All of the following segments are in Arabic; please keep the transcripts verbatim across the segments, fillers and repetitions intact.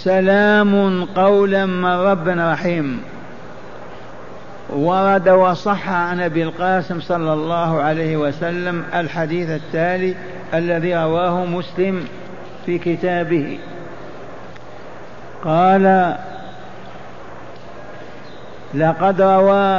سلام قولا من رب رحيم. ورد وصح عن أبي القاسم صلى الله عليه وسلم الحديث التالي الذي رواه مسلم في كتابه، قال: لقد روى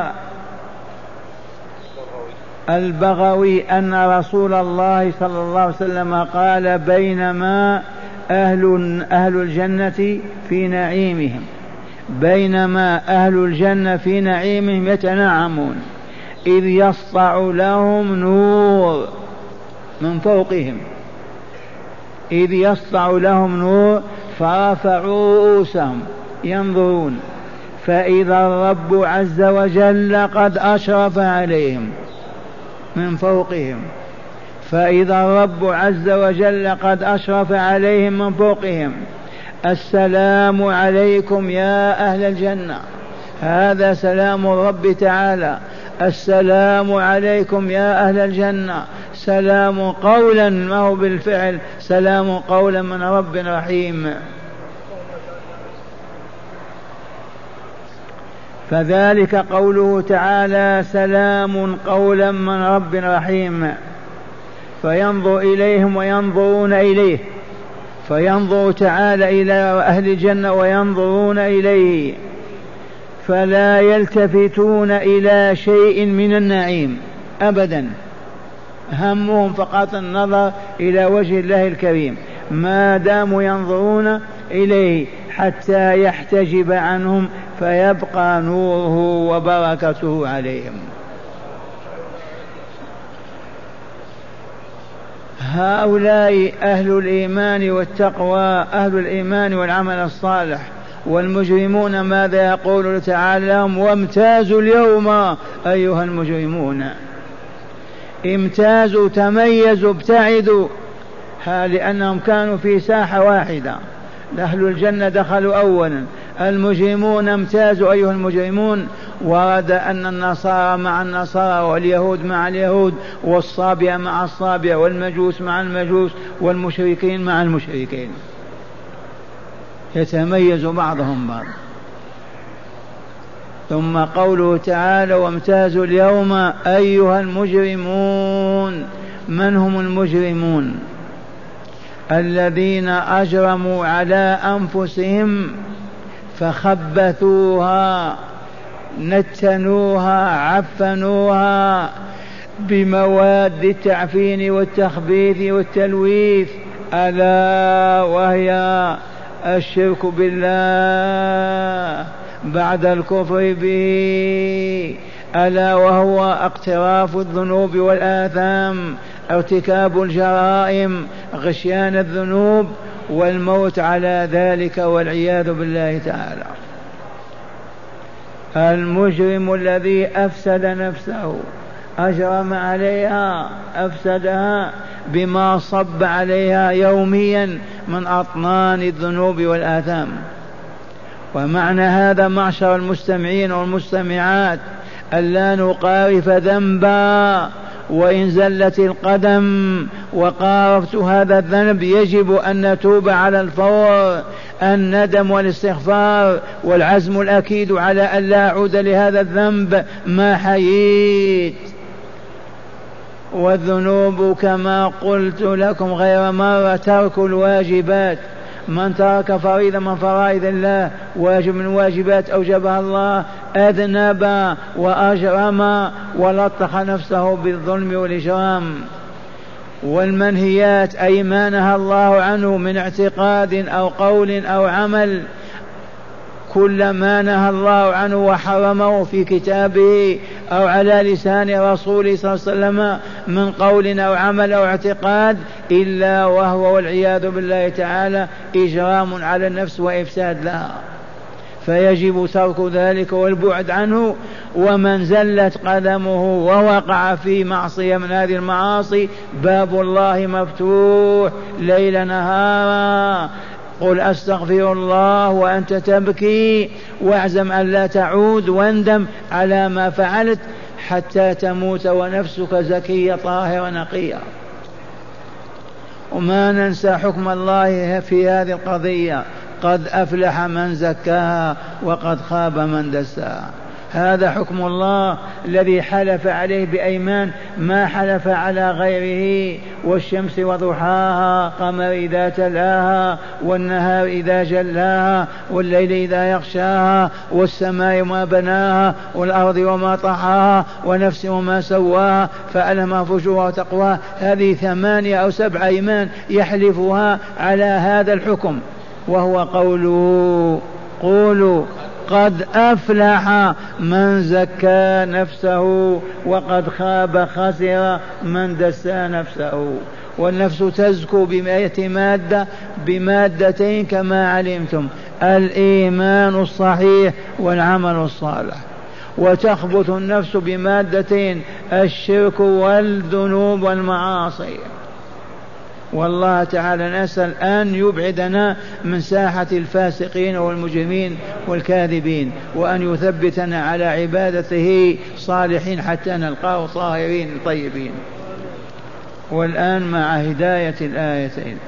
البغوي أن رسول الله صلى الله عليه وسلم قال: بينما أهل, أهل الجنة في نعيمهم بينما أهل الجنة في نعيمهم يتنعمون إذ يسطع لهم نور من فوقهم إذ يسطع لهم نور فرفعوا رؤوسهم ينظرون فإذا الرب عز وجل قد أشرف عليهم من فوقهم فإذا الرب عز وجل قد أشرف عليهم من فوقهم: السلام عليكم يا أهل الجنة. هذا سلام الرب تعالى: السلام عليكم يا أهل الجنة. سلام قولا ما هو بالفعل، سلام قولا من رب رحيم. فذلك قوله تعالى: سلام قولا من رب رحيم. فينظر إليهم وينظرون إليه، فينظر تعالى إلى أهل الجنة وينظرون إليه، فلا يلتفتون إلى شيء من النعيم أبدا، همهم فقط النظر إلى وجه الله الكريم ما داموا ينظرون إليه حتى يحتجب عنهم فيبقى نوره وبركته عليهم. هؤلاء أهل الإيمان والتقوى، أهل الإيمان والعمل الصالح. والمجرمون ماذا يقول تعالى لهم: وامتازوا اليوم أيها المجرمون. امتازوا، تميزوا، ابتعدوا، لأنهم كانوا في ساحة واحدة. أهل الجنة دخلوا أولا، المجرمون امتازوا أيها المجرمون. ورد أن النصارى مع النصارى واليهود مع اليهود والصابئة مع الصابئة والمجوس مع المجوس والمشركين مع المشركين، يتميز بعضهم بعض. ثم قوله تعالى: وامتازوا اليوم أيها المجرمون. من هم المجرمون؟ الذين أجرموا على أنفسهم فخبثوها، نتنوها، عفنوها بمواد التعفين والتخبيث والتلويث، ألا وهي الشرك بالله بعد الكفر به، ألا وهو اقتراف الذنوب والآثام، ارتكاب الجرائم، غشيان الذنوب، والموت على ذلك والعياذ بالله تعالى. المجرم الذي أفسد نفسه، أجرم عليها، أفسدها بما صب عليها يوميا من أطنان الذنوب والآثام. ومعنى هذا معشر المستمعين والمستمعات ألا نقارف ذنبا، وإن زلت القدم وقارفت هذا الذنب يجب أن نتوب على الفور، الندم والاستغفار والعزم الأكيد على أن لا أعود لهذا الذنب ما حييت. والذنوب كما قلت لكم غير مرة ترك الواجبات. من ترك فريضة من فرائض الله، واجب من واجبات أوجبها الله، أذنب وأجرم ولطخ نفسه بالظلم والإجرام. والمنهيات أي ما نهى الله عنه من اعتقاد أو قول أو عمل، كل ما نهى الله عنه وحرمه في كتابه أو على لسان رسوله صلى الله عليه وسلم من قول أو عمل أو اعتقاد، إلا وهو والعياذ بالله تعالى إجرام على النفس وإفساد لها، فيجب ترك ذلك والبعد عنه. ومن زلت قدمه ووقع في معصية من هذه المعاصي باب الله مفتوح ليل نهارا. قل أستغفر الله وأنت تبكي، واعزم أن لا تعود، واندم على ما فعلت حتى تموت ونفسك زكية طاهرة نقية. وما ننسى حكم الله في هذه القضية، قد أفلح من زكاها وقد خاب من دساها. هذا حكم الله الذي حلف عليه بأيمان ما حلف على غيره. والشمس وضحاها، قمر إذا تلاها، والنهار إذا جلاها، والليل إذا يغشاها، والسماء ما بناها، والأرض وما طحاها، ونفس وما سواها فألهمها فجورها وتقواها. هذه ثمانية أو سبع أيمان يحلفها على هذا الحكم، وهو قوله قولوا قد أفلح من زكى نفسه وقد خاب خسر من دسى نفسه. والنفس تزكو بمئة مادة بمادتين كما علمتم: الإيمان الصحيح والعمل الصالح. وتخبط النفس بمادتين: الشرك والذنوب والمعاصي. والله تعالى نسأل أن يبعدنا من ساحة الفاسقين والمجرمين والكاذبين، وأن يثبتنا على عبادته صالحين حتى نلقاه طاهرين طيبين. والآن مع هداية الآيتين.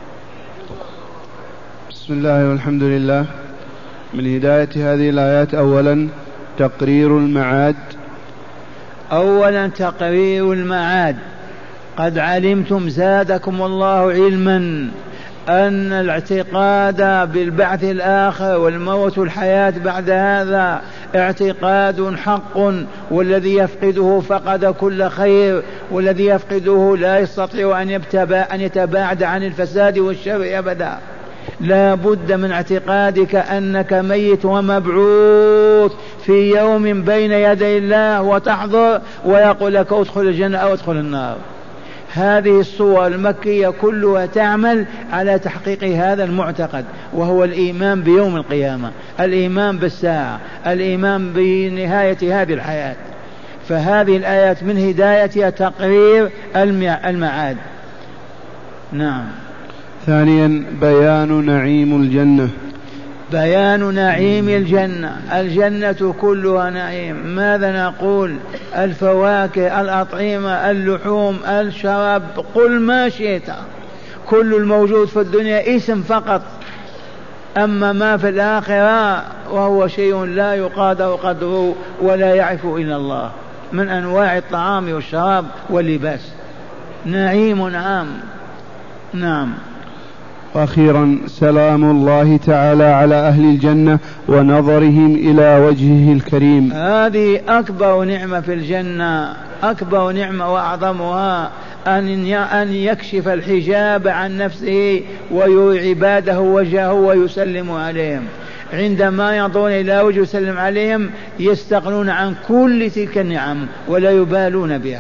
بسم الله والحمد لله. من هداية هذه الآيات أولا تقرير المعاد. أولا تقرير المعاد. قد علمتم زادكم الله علما أن الاعتقاد بالبعث الآخر والموت والحياة بعد هذا اعتقاد حق، والذي يفقده فقد كل خير، والذي يفقده لا يستطيع أن يتباعد عن الفساد والشر أبدا. لا بد من اعتقادك أنك ميت ومبعوث في يوم بين يدي الله وتحضر ويقول لك ادخل الجنة أو ادخل النار. هذه الصور المكية كلها تعمل على تحقيق هذا المعتقد، وهو الإيمان بيوم القيامة، الإيمان بالساعة، الإيمان بنهاية هذه الحياة. فهذه الآيات من هدايتها تقرير المعاد. نعم. ثانيا بيان نعيم الجنة. بيان نعيم الجنة. الجنة كلها نعيم. ماذا نقول؟ الفواكه، الأطعمة، اللحوم، الشراب، قل ما شئت. كل الموجود في الدنيا اسم فقط. أما ما في الآخرة وهو شيء لا يقادر قدره ولا يعرف إلا الله، من أنواع الطعام والشراب واللباس. نعيم عام. نعم. وأخيرا سلام الله تعالى على أهل الجنة ونظرهم إلى وجهه الكريم. هذه أكبر نعمة في الجنة، أكبر نعمة وأعظمها أن يكشف الحجاب عن نفسه ويري عباده وجهه ويسلم عليهم. عندما ينظرون إلى وجهه يسلم عليهم يستغنون عن كل تلك النعم ولا يبالون بها.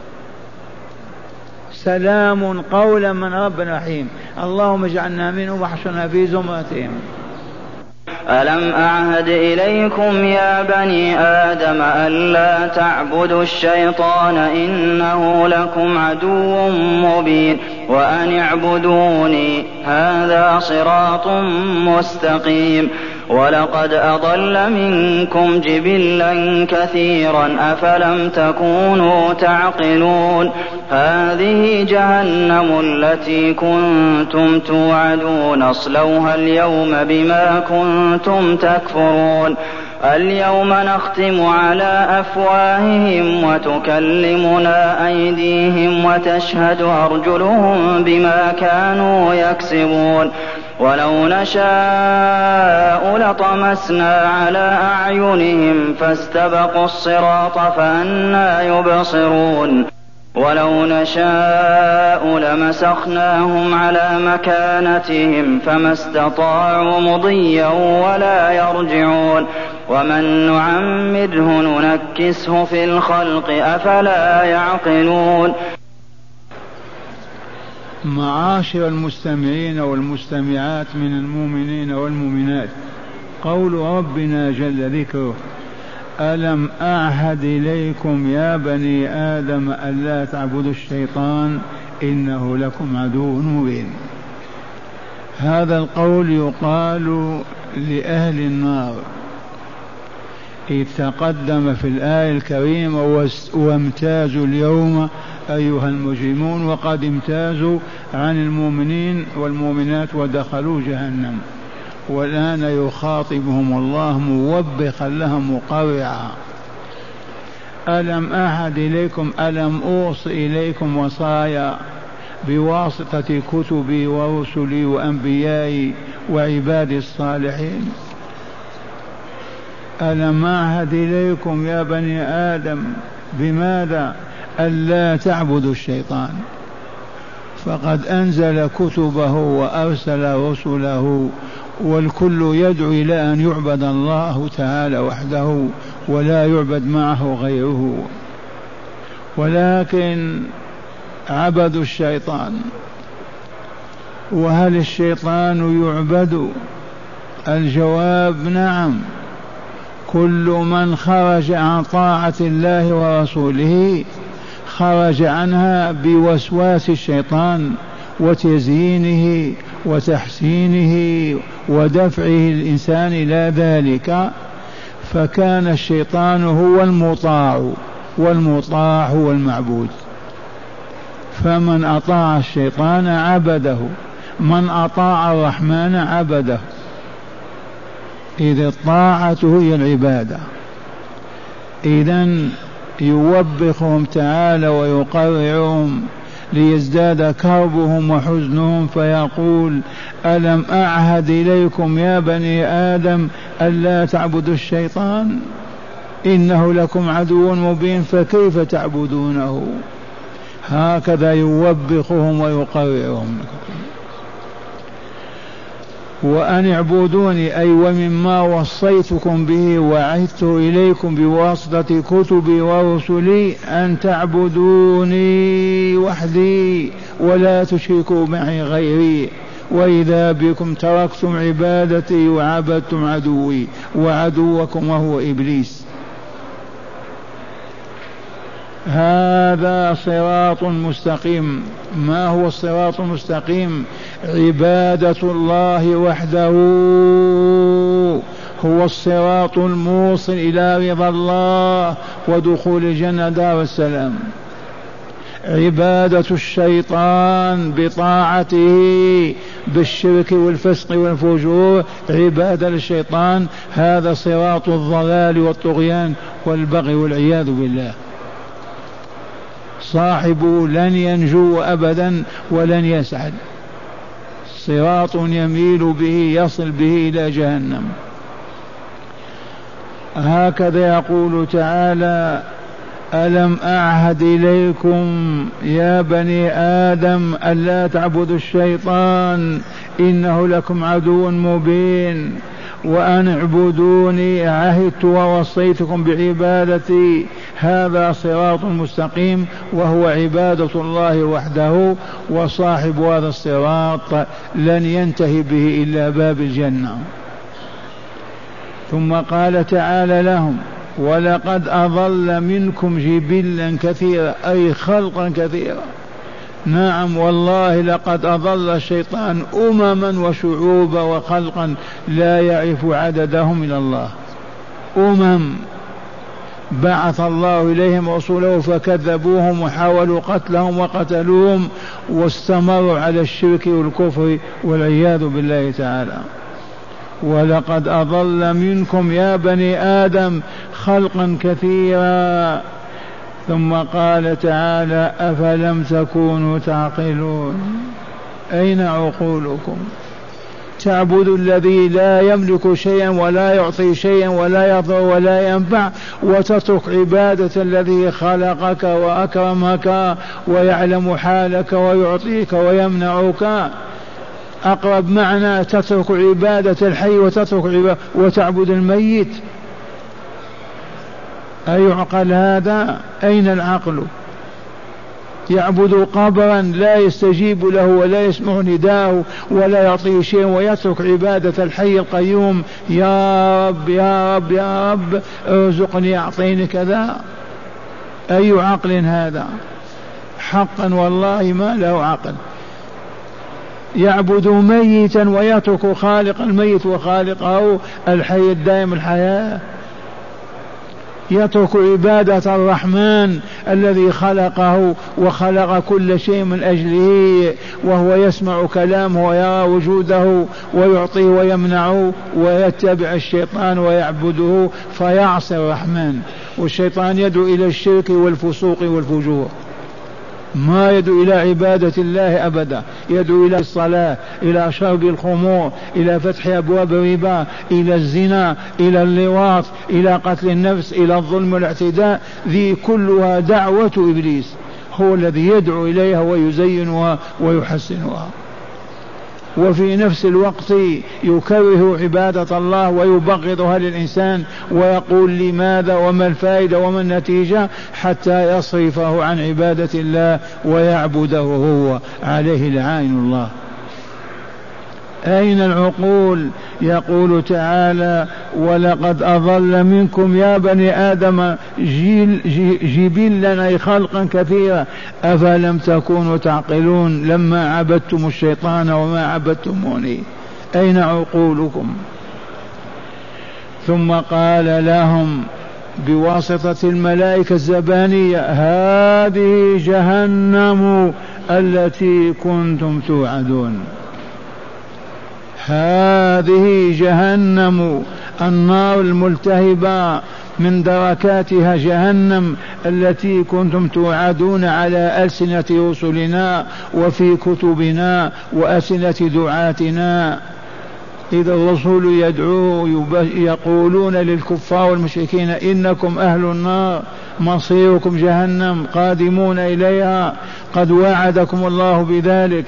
سلام قولا من رب رحيم. اللهم اجعلنا منهم واحشرنا في زمرتهم. ألم أعهد إليكم يا بني آدم ألا تعبدوا الشيطان إنه لكم عدو مبين وأن اعبدوني هذا صراط مستقيم. ولقد أضل منكم جبلا كثيرا أفلم تكونوا تعقلون. هذه جهنم التي كنتم توعدون اصلوها اليوم بما كنتم تكفرون. اليوم نختم على أفواههم وتكلمنا أيديهم وتشهد أرجلهم بما كانوا يكسبون. ولو نشاء لطمسنا على أعينهم فاستبقوا الصراط فأنى يبصرون. ولو نشاء لمسخناهم على مكانتهم فما استطاعوا مضيا ولا يرجعون. ومن نعمره ننكسه في الخلق أفلا يعقلون. معاشر المستمعين والمستمعات من المؤمنين والمؤمنات، قول ربنا جل ذكره: ألم أعهد إليكم يا بني آدم ألا تعبدوا الشيطان إنه لكم عدو مبين. هذا القول يقال لأهل النار، إذ تقدم في الآية الكريمة: وامتازوا اليوم أيها المجرمون، وقد امتازوا عن المؤمنين والمؤمنات ودخلوا جهنم. والآن يخاطبهم الله موبخا لهم مقرعا: ألم أعهد إليكم، ألم أوص إليكم وصايا بواسطة كتبي ورسلي وأنبيائي وعبادي الصالحين؟ ألم أعهد إليكم يا بني آدم بماذا؟ ألا تعبدوا الشيطان، فقد أنزل كتبه وأرسل رسله، والكل يدعو إلى أن يعبد الله تعالى وحده ولا يعبد معه غيره، ولكن عبدوا الشيطان. وهل الشيطان يعبد؟ الجواب نعم. كل من خرج عن طاعة الله ورسوله خرج عنها بوسواس الشيطان وتزيينه وتحسينه ودفعه الإنسان إلى ذلك، فكان الشيطان هو المطاع والمطاع هو المعبود. فمن أطاع الشيطان عبده، من أطاع الرحمن عبده. إذ الطاعة هي العبادة. إذن يوبخهم تعالى ويقرعهم ليزداد كربهم وحزنهم، فيقول: ألم أعهد إليكم يا بني آدم ألا تعبدوا الشيطان إنه لكم عدو مبين فكيف تعبدونه؟ هكذا يوبخهم ويقرعهم. وأن اعبدوني أي ومما وصيتكم به وعهدت إليكم بواسطة كتبي ورسلي أن تعبدوني وحدي ولا تشركوا معي غيري، وإذا بكم تركتم عبادتي وعبدتم عدوي وعدوكم وهو إبليس. هذا صراط مستقيم. ما هو الصراط المستقيم؟ عبادة الله وحده هو الصراط الموصل إلى رضا الله ودخول الجنة دار السلام. عبادة الشيطان بطاعته بالشرك والفسق والفجور عبادة للشيطان، هذا صراط الضلال والطغيان والبغي والعياذ بالله. صاحبه لن ينجو أبدا ولن يسعد. صراط يميل به يصل به إلى جهنم. هكذا يقول تعالى: ألم أعهد إليكم يا بني آدم ألا تعبدوا الشيطان إنه لكم عدو مبين وأن اعبدوني عهدت ووصيتكم بعبادتي. هذا صراط مستقيم وهو عبادة الله وحده، وصاحب هذا الصراط لن ينتهي به إلا باب الجنة. ثم قال تعالى لهم: ولقد أضل منكم جبلا كثيرا أي خلقا كثيرا. نعم والله لقد أضل الشيطان أمما وشعوبا وخلقا لا يعرف عددهم إلى الله. أمم بعث الله إليهم رسوله فكذبوهم وحاولوا قتلهم وقتلوهم واستمروا على الشرك والكفر والعياذ بالله تعالى. ولقد أضل منكم يا بني آدم خلقا كثيرا. ثم قال تعالى: أفلم تكونوا تعقلون؟ أين عقولكم؟ تعبد الذي لا يملك شيئا ولا يعطي شيئا ولا يضر ولا ينفع، وتترك عبادة الذي خلقك وأكرمك ويعلم حالك ويعطيك ويمنعك. أقرب معنى تترك عبادة الحي وتترك عبادة وتعبد الميت. أيعقل هذا؟ أين العقل؟ يعبد قبرا لا يستجيب له ولا يسمع نداءه ولا يعطيه شيء، ويترك عبادة الحي القيوم: يا رب يا رب يا رب ارزقني أعطيني كذا. أي عقل هذا؟ حقا والله ما له عقل. يعبد ميتا ويترك خالق الميت وخالقه الحي الدائم الحياة. يترك عبادة الرحمن الذي خلقه وخلق كل شيء من أجله، وهو يسمع كلامه ويرى وجوده ويعطيه ويمنعه، ويتبع الشيطان ويعبده فيعصي الرحمن. والشيطان يدعو إلى الشرك والفسوق والفجور، ما يدعو إلى عبادة الله أبدا، يدعو إلى الصلاة، إلى شرب الخمور، إلى فتح أبواب الربا، إلى الزنا، إلى اللواط، إلى قتل النفس، إلى الظلم والاعتداء. ذي كلها دعوة إبليس، هو الذي يدعو إليها ويزينها ويحسنها، وفي نفس الوقت يكره عبادة الله ويبغضها للإنسان ويقول لماذا وما الفائدة وما النتيجة، حتى يصرفه عن عبادة الله ويعبده هو، عليه لعائن الله. أين العقول؟ يقول تعالى: ولقد أضل منكم يا بني آدم جيل جبلا أي خلقا كثيرا أفلم تكونوا تعقلون لما عبدتم الشيطان وما عبدتموني. أين عقولكم؟ ثم قال لهم بواسطة الملائكة الزبانية: هذه جهنم التي كنتم توعدون. هذه جهنم، النار الملتهبة من دركاتها جهنم التي كنتم توعدون على ألسنة رسلنا وفي كتبنا وألسنة دعاتنا. إذا الرسول يدعو يقولون للكفار والمشركين: إنكم أهل النار مصيركم جهنم قادمون إليها، قد وعدكم الله بذلك.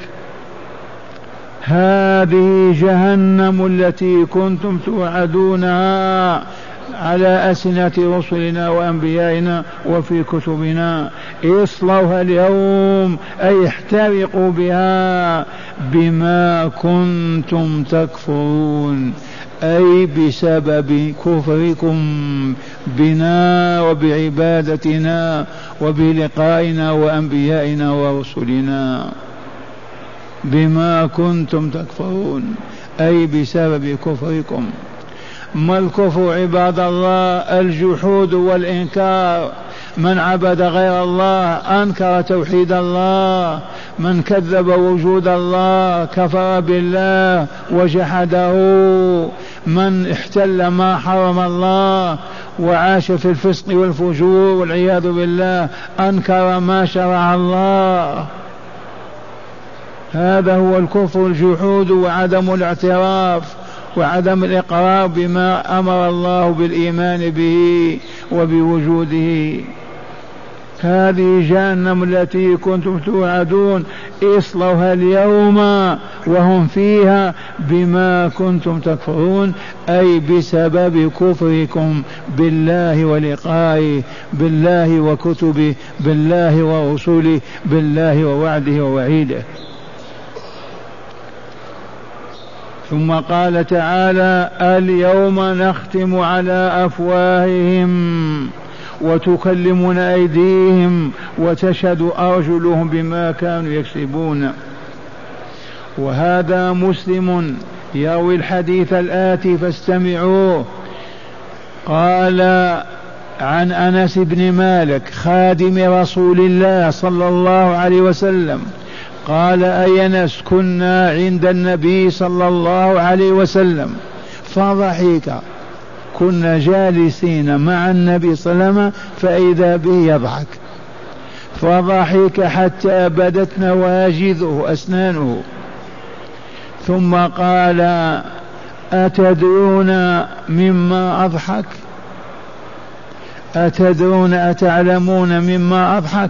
هذه جهنم التي كنتم توعدونها على ألسنة رسلنا وأنبيائنا وفي كتبنا، اصلوها اليوم أي احترقوا بها بما كنتم تكفرون، أي بسبب كفركم بنا وبعبادتنا وبلقائنا وأنبيائنا ورسلنا. بما كنتم تكفرون أي بسبب كفركم. ما الكفر عباد الله؟ الجحود والإنكار. من عبد غير الله أنكر توحيد الله، من كذب وجود الله كفر بالله وجحده، من احتل ما حرم الله وعاش في الفسق والفجور والعياذ بالله أنكر ما شرع الله. هذا هو الكفر، الجحود وعدم الاعتراف وعدم الإقرار بما أمر الله بالإيمان به وبوجوده. هذه جهنم التي كنتم توعدون اصلوها اليوم وهم فيها بما كنتم تكفرون، أي بسبب كفركم بالله ولقائه، بالله وكتبه، بالله ورسوله، بالله ووعده ووعيده. ثم قال تعالى: اليوم نختم على أفواههم وتكلمنا أيديهم وتشهد أرجلهم بما كانوا يكسبون. وهذا مسلم يروي الحديث الآتي فاستمعوه. قال عن أنس بن مالك خادم رسول الله صلى الله عليه وسلم قال: أي أنس كنا عند النبي صلى الله عليه وسلم فضحك، كنا جالسين مع النبي صلى الله عليه وسلم فإذا به يضحك، فضحك حتى بدت نواجذه أسنانه، ثم قال: أتدرون مما أضحك؟ أتدرون أتعلمون مما أضحك؟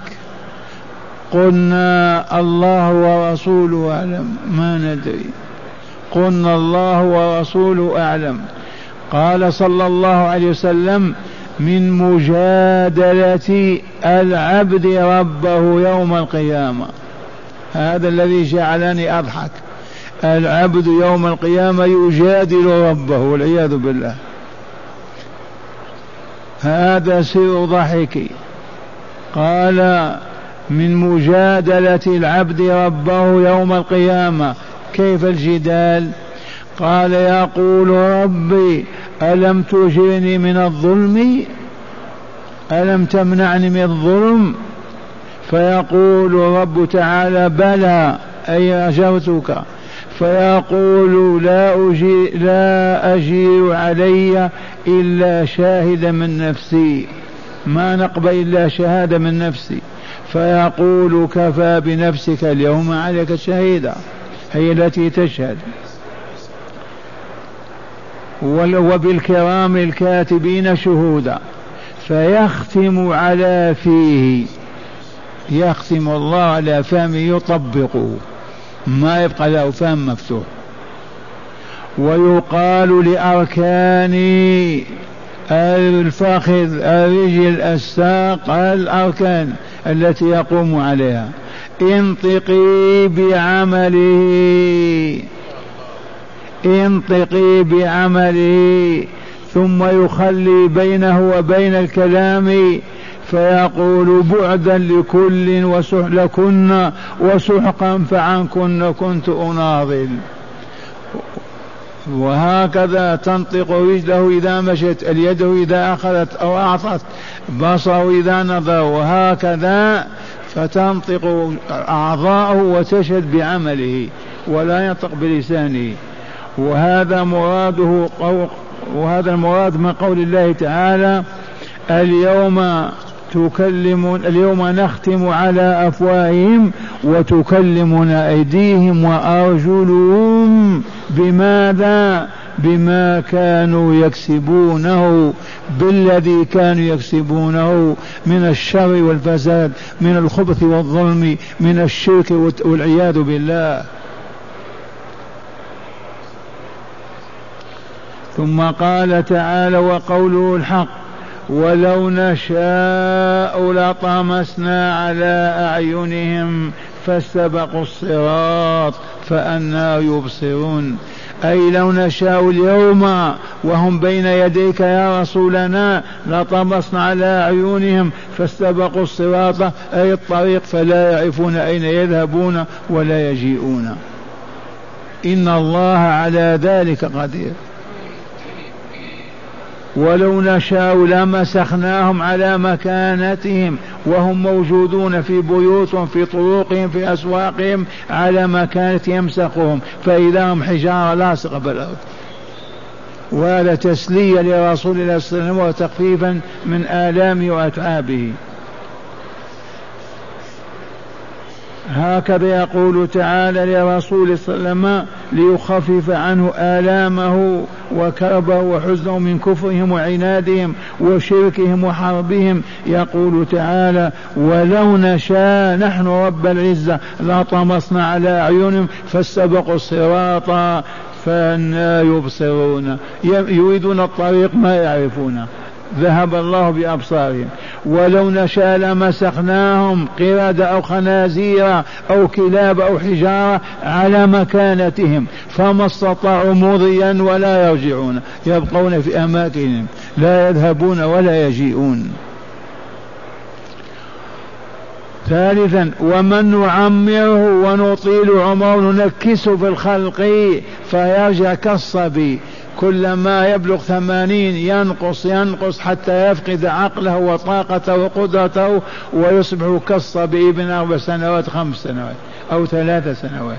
قلنا: الله ورسوله أعلم. ما ندري. قلنا: الله ورسوله أعلم. قال صلى الله عليه وسلم: من مجادلة العبد ربه يوم القيامة. هذا الذي جعلني أضحك، العبد يوم القيامة يجادل ربه والعياذ بالله. هذا سر ضحكي. قال: من مجادلة العبد ربه يوم القيامة. كيف الجدال؟ قال: يقول: ربي ألم تجرني من الظلم ألم تمنعني من الظلم؟ فيقول رب تعالى بلى أي أجرتك. فيقول لا أجي لا أجير علي إلا شاهدا من نفسي، ما نقبل إلا شهادة من نفسي. فيقول كفى بنفسك اليوم عليك شهيدا، هي التي تشهد. وبالكرام الكاتبين شهودا. فيختم على فيه، يختم الله على فمه يطبقه، ما يبقى له فم مفتوح. ويقال لأركان الفخذ الرجل الساق الأركان التي يقوم عليها انطقي بعمله، انطقي بعمله. ثم يخلي بينه وبين الكلام فيقول بعدا لكل وسح لكن وسحقا فعنكن كنت أناضل. وهكذا تنطق رجله إذا مشت، اليد إذا أخذت أو أعطت، بصره إذا نظر، وهكذا فتنطق أعضاءه وتشهد بعمله ولا ينطق بلسانه. وهذا مراده قو... وهذا المراد من قول الله تعالى اليوم تكلم اليوم نختم على أفواههم وتكلمنا أيديهم وأرجلهم بماذا؟ بما كانوا يكسبونه، بالذي كانوا يكسبونه من الشر والفساد، من الخبث والظلم، من الشرك والعياذ بالله. ثم قال تعالى وقوله الحق ولو نشاء لطمسنا على أعينهم فاستبقوا الصراط فأنى يبصرون. أي لو نشاء اليوم وهم بين يديك يا رسولنا لطمسنا على أعينهم فاستبقوا الصراط أي الطريق، فلا يعرفون أين يذهبون ولا يجيئون. إن الله على ذلك قدير. ولو نشاء لمسخناهم على مكانتهم وهم موجودون في بيوتهم في طرقهم في أسواقهم على مكانة يمسخهم فإذا هم حجارة لاصقة بالأرض. وهذا تسلية لرسول الله صلى الله عليه وسلم وتخفيفا من آلامه وأتعابه. هكذا يقول تعالى لرسول صلى الله عليه وسلم ليخفف عنه آلامه وكربه وحزنه من كفرهم وعنادهم وشركهم وحربهم. يقول تعالى ولو نشاء نحن رب العزة لطمسنا على أعينهم فاستبقوا الصراط فأنى يبصرون. يريدون الطريق ما يعرفونه، ذهب الله بأبصارهم. ولو نشاء لمسخناهم قردة أو خنازير أو كلاب أو حجارة على مكانتهم فما استطاعوا مضيا ولا يرجعون، يبقون في أماكنهم لا يذهبون ولا يجيئون. ثالثا ومن نعمره ونطيل عمره ننكسه في الخلق فيرجع كالصبي، كلما يبلغ ثمانين ينقص ينقص حتى يفقد عقله وطاقته وقدرته ويصبح كالصبي ابن أربع سنوات خمس سنوات أو ثلاث سنوات.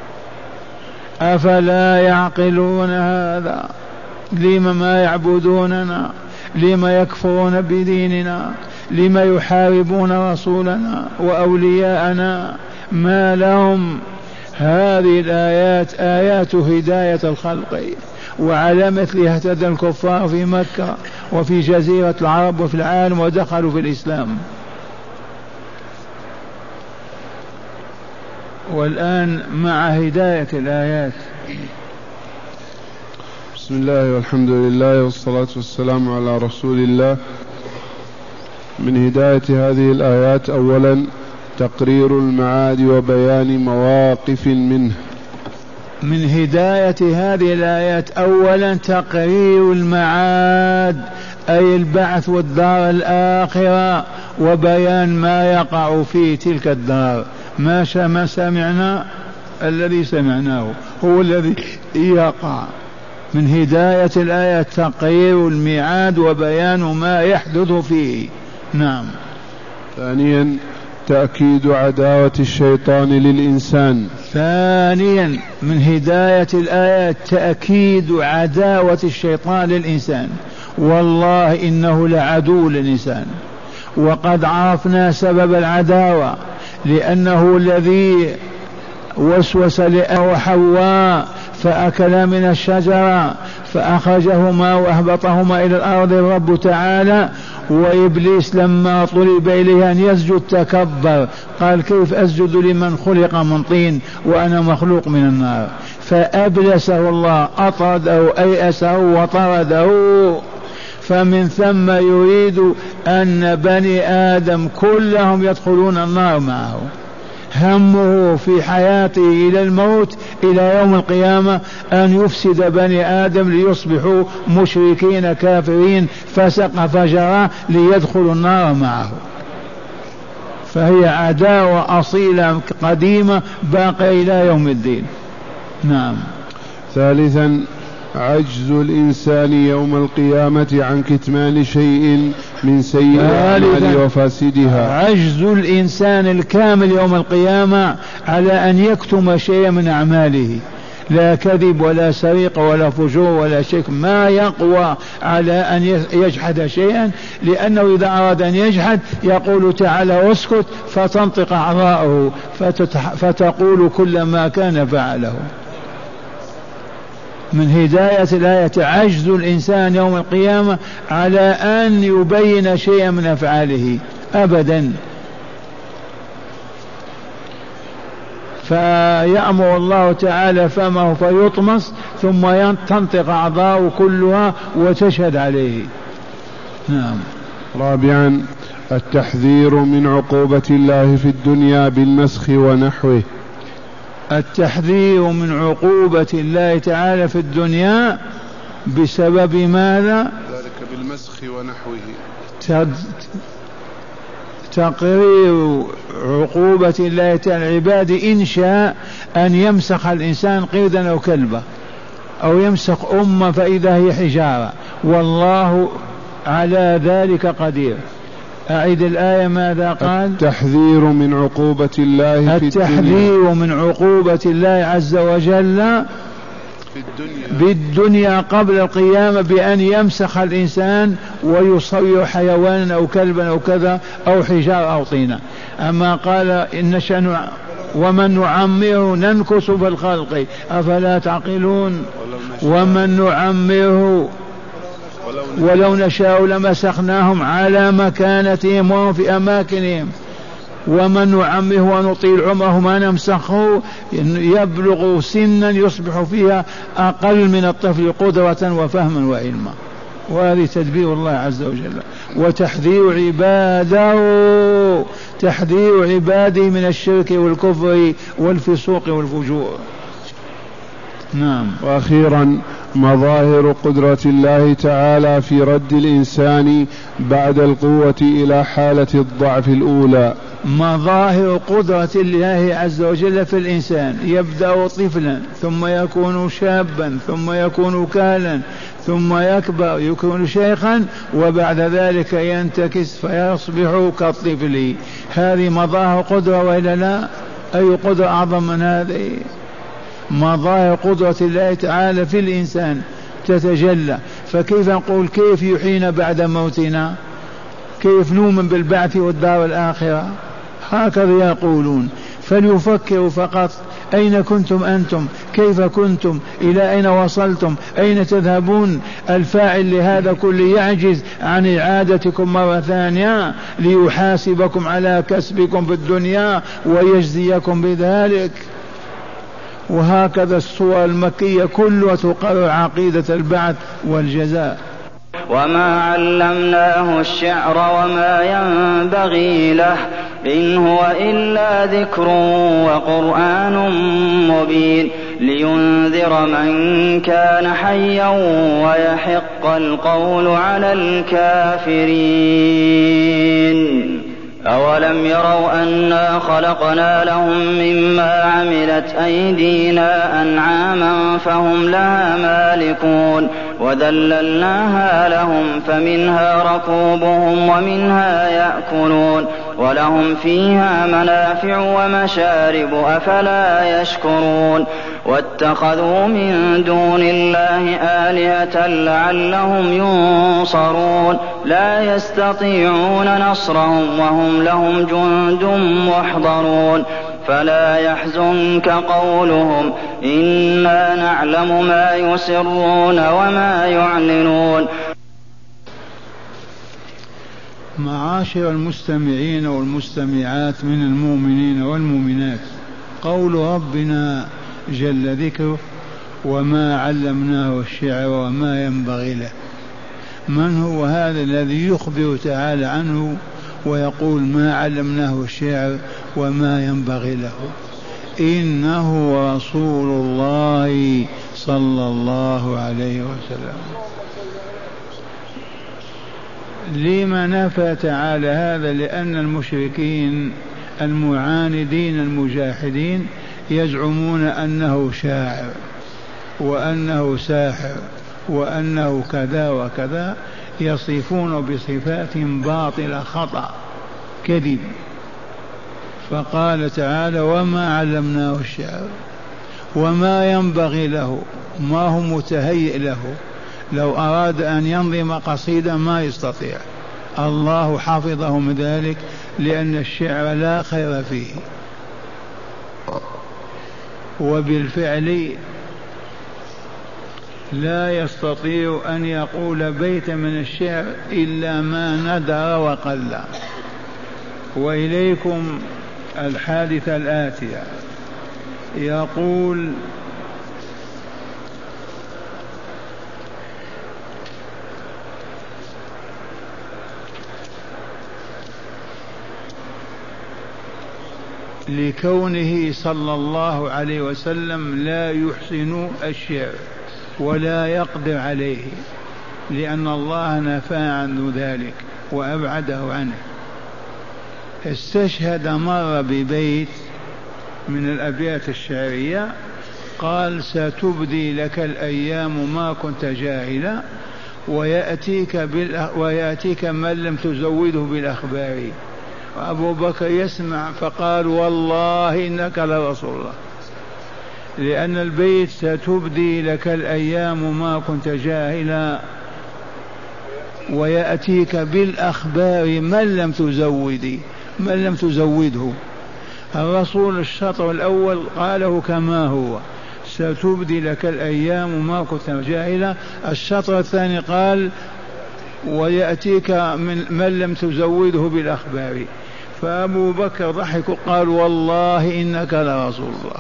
أفلا يعقلون هذا؟ لما ما يعبدوننا؟ لما يكفرون بديننا؟ لما يحاربون رسولنا وأولياءنا؟ ما لهم؟ هذه الآيات آيات هداية الخلق، وعلى مثلها اهتدى الكفار في مكة وفي جزيرة العرب وفي العالم ودخلوا في الإسلام. والآن مع هداية الآيات. بسم الله والحمد لله والصلاة والسلام على رسول الله. من هداية هذه الآيات أولا تقرير المعاد وبيان مواقف منه. من هداية هذه الآيات أولا تقرير المعاد أي البعث والدار الآخرة وبيان ما يقع في تلك الدار. ما ما سمعنا الذي سمعناه هو الذي يقع. من هداية الآية تقرير الميعاد وبيان ما يحدث فيه نعم. ثانيا تأكيد عداوة الشيطان للإنسان. ثانيا من هداية الآيات تأكيد عداوة الشيطان للإنسان، والله إنه لعدو للإنسان، وقد عرفنا سبب العداوة، لأنه الذي وسوس لحواء فأكلا من الشجرة فأخرجهما وأهبطهما إلى الأرض الرب تعالى، وإبليس لما طلب إليه أن يسجد تكبر، قال كيف أسجد لمن خلق من طين وأنا مخلوق من النار، فأبلسه الله، أطرده أيأسه وطرده. فمن ثم يريد أن بني آدم كلهم يدخلون النار معه، همه في حياته إلى الموت إلى يوم القيامة أن يفسد بني آدم ليصبحوا مشركين كافرين فسق فجرا ليدخلوا النار معه. فهي عداوة أصيلة قديمة باقية إلى يوم الدين. نعم. ثالثا عجز الإنسان يوم القيامة عن كتمان شيء من سيء الأعمال وفاسدها. عجز الإنسان الكامل يوم القيامة على أن يكتم شيئا من أعماله، لا كذب ولا سرقة ولا فجور ولا شك، ما يقوى على أن يجحد شيئا، لأنه إذا أراد أن يجحد يقول تعالى واسكت فتنطق أعضاؤه فتقول كل ما كان فعله. من هداية الآية عجز الإنسان يوم القيامة على أن يبين شيئا من أفعاله أبدا، فيأمر الله تعالى فمه فيطمس ثم تنطق أعضاءه كلها وتشهد عليه. نعم. رابعا التحذير من عقوبة الله في الدنيا بالمسخ ونحوه. التحذير من عقوبة الله تعالى في الدنيا بسبب ماذا؟ ذلك بالمسخ ونحوه. تقرير عقوبة الله تعالى العباد إن شاء أن يمسخ الإنسان قردا أو كلبا، أو يمسخ أمة فإذا هي حجارة، والله على ذلك قدير. أعيد الآية ماذا قال؟ التحذير من عقوبة الله في الدنيا. التحذير من عقوبة الله عز وجل في الدنيا بالدنيا قبل القيامة بأن يمسخ الإنسان ويصير حيوانا أو كلبا أو كذا أو حجار أو طينا. أما قال إن شأن ومن نعمره ننكس في الخلق أفلا تعقلون. ومن نعمره ولو نشاء لمسخناهم على مكانتهم وهم في أماكنهم، ومن نعمه ونطيل عمره ما نمسخه يبلغ سنا يصبح فيها أقل من الطفل قدرة وفهما وعلما. وهذه تدبير الله عز وجل وتحذير عباده، تحذير عباده من الشرك والكفر والفسوق والفجور. نعم. وأخيرا مظاهر قدرة الله تعالى في رد الإنسان بعد القوة إلى حالة الضعف الأولى. مظاهر قدرة الله عز وجل في الإنسان، يبدأ طفلا ثم يكون شابا ثم يكون كالا ثم يكبر يكون شيخا وبعد ذلك ينتكس فيصبح كالطفل. هذه مظاهر قدرة وإلا لا؟ أي قدرة أعظم من هذه؟ مظاهر قدرة الله تعالى في الإنسان تتجلى. فكيف نقول كيف يحيينا بعد موتنا؟ كيف نؤمن بالبعث والدار الآخرة؟ هكذا يقولون. فليفكروا فقط، أين كنتم أنتم؟ كيف كنتم؟ إلى أين وصلتم؟ أين تذهبون؟ الفاعل لهذا كله يعجز عن إعادتكم مرة ثانية ليحاسبكم على كسبكم في الدنيا ويجزيكم بذلك. وهكذا الصور المكية كلها تقرر عقيدة البعث والجزاء. وما علمناه الشعر وما ينبغي له إن هو إلا ذكر وقرآن مبين لينذر من كان حيا ويحق القول على الكافرين. أولم يروا أنا خلقنا لهم مما عملت أيدينا أنعاما فهم لها مالكون وذللناها لهم فمنها ركوبهم ومنها يأكلون ولهم فيها منافع ومشارب أفلا يشكرون واتخذوا من دون الله آلهة لعلهم ينصرون لا يستطيعون نصرهم وهم لهم جند محضرون فلا يحزنك قولهم إنا نعلم ما يسرون وما يعلنون. معاشر المستمعين والمستمعات من المؤمنين والمؤمنات، قول ربنا جل ذكره وما علمناه الشعر وما ينبغي له. من هو هذا الذي يخبر تعالى عنه ويقول ما علمناه الشعر وما ينبغي له؟ إنه رسول الله صلى الله عليه وسلم. لما نفى تعالى هذا؟ لأن المشركين المعاندين المجاحدين يزعمون أنه شاعر وأنه ساحر وأنه كذا وكذا، يصفون بصفات باطلة خطأ كذب. فقال تعالى وما علمناه الشعر وما ينبغي له، ما هو متهيئ له. لو أراد أن ينظم قصيدة ما يستطيع، الله حفظه من ذلك، لأن الشعر لا خير فيه. وبالفعل لا يستطيع أن يقول بيتا من الشعر إلا ما ندر وقل. وإليكم الحادثة الآتية، يقول لكونه صلى الله عليه وسلم لا يحسن الشعر ولا يقدر عليه، لأن الله نفى عنه ذلك وأبعده عنه. استشهد مر ببيت من الأبيات الشعرية، قال ستبدي لك الأيام ما كنت جاهلا ويأتيك, ويأتيك من لم تزوده بالأخبار. وأبو بكر يسمع فقال والله إنك لرسول الله، لأن البيت ستبدي لك الأيام ما كنت جاهلا ويأتيك بالأخبار من لم تزودي من لم تزوده. الرسول الشطر الأول قاله كما هو ستبدي لك الأيام ما كنت جاهلا، الشطر الثاني قال ويأتيك من, من لم تزوده بالأخبار. فأبو بكر ضحك قال والله إنك لرسول الله.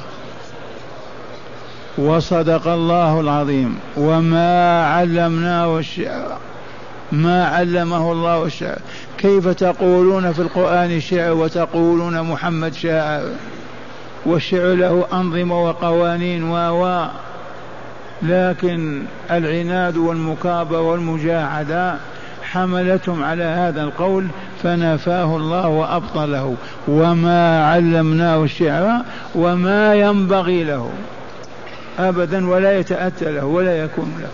وصدق الله العظيم. وما علمناه الشعر، ما علمه الله الشعر. كيف تقولون في القرآن شعر وتقولون محمد شاعر؟ والشعر له أنظمة وقوانين و لكن العناد والمكابرة والمجاهدة حملتهم على هذا القول فنفاه الله وأبطله. وما علمناه الشعر وما ينبغي له أبدا، ولا يتأتى له ولا يكون له.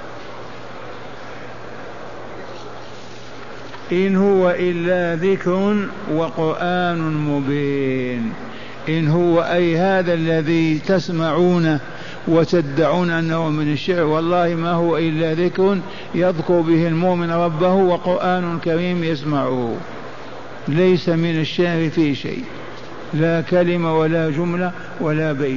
إن هو إلا ذكر وقرآن مبين. إن هو أي هذا الذي تسمعونه وتدعون أنه من الشعر، والله ما هو إلا ذكر يذكر به المؤمن ربه وقرآن كريم يسمعه، ليس من الشعر في شيء، لا كلمة ولا جملة ولا بيت.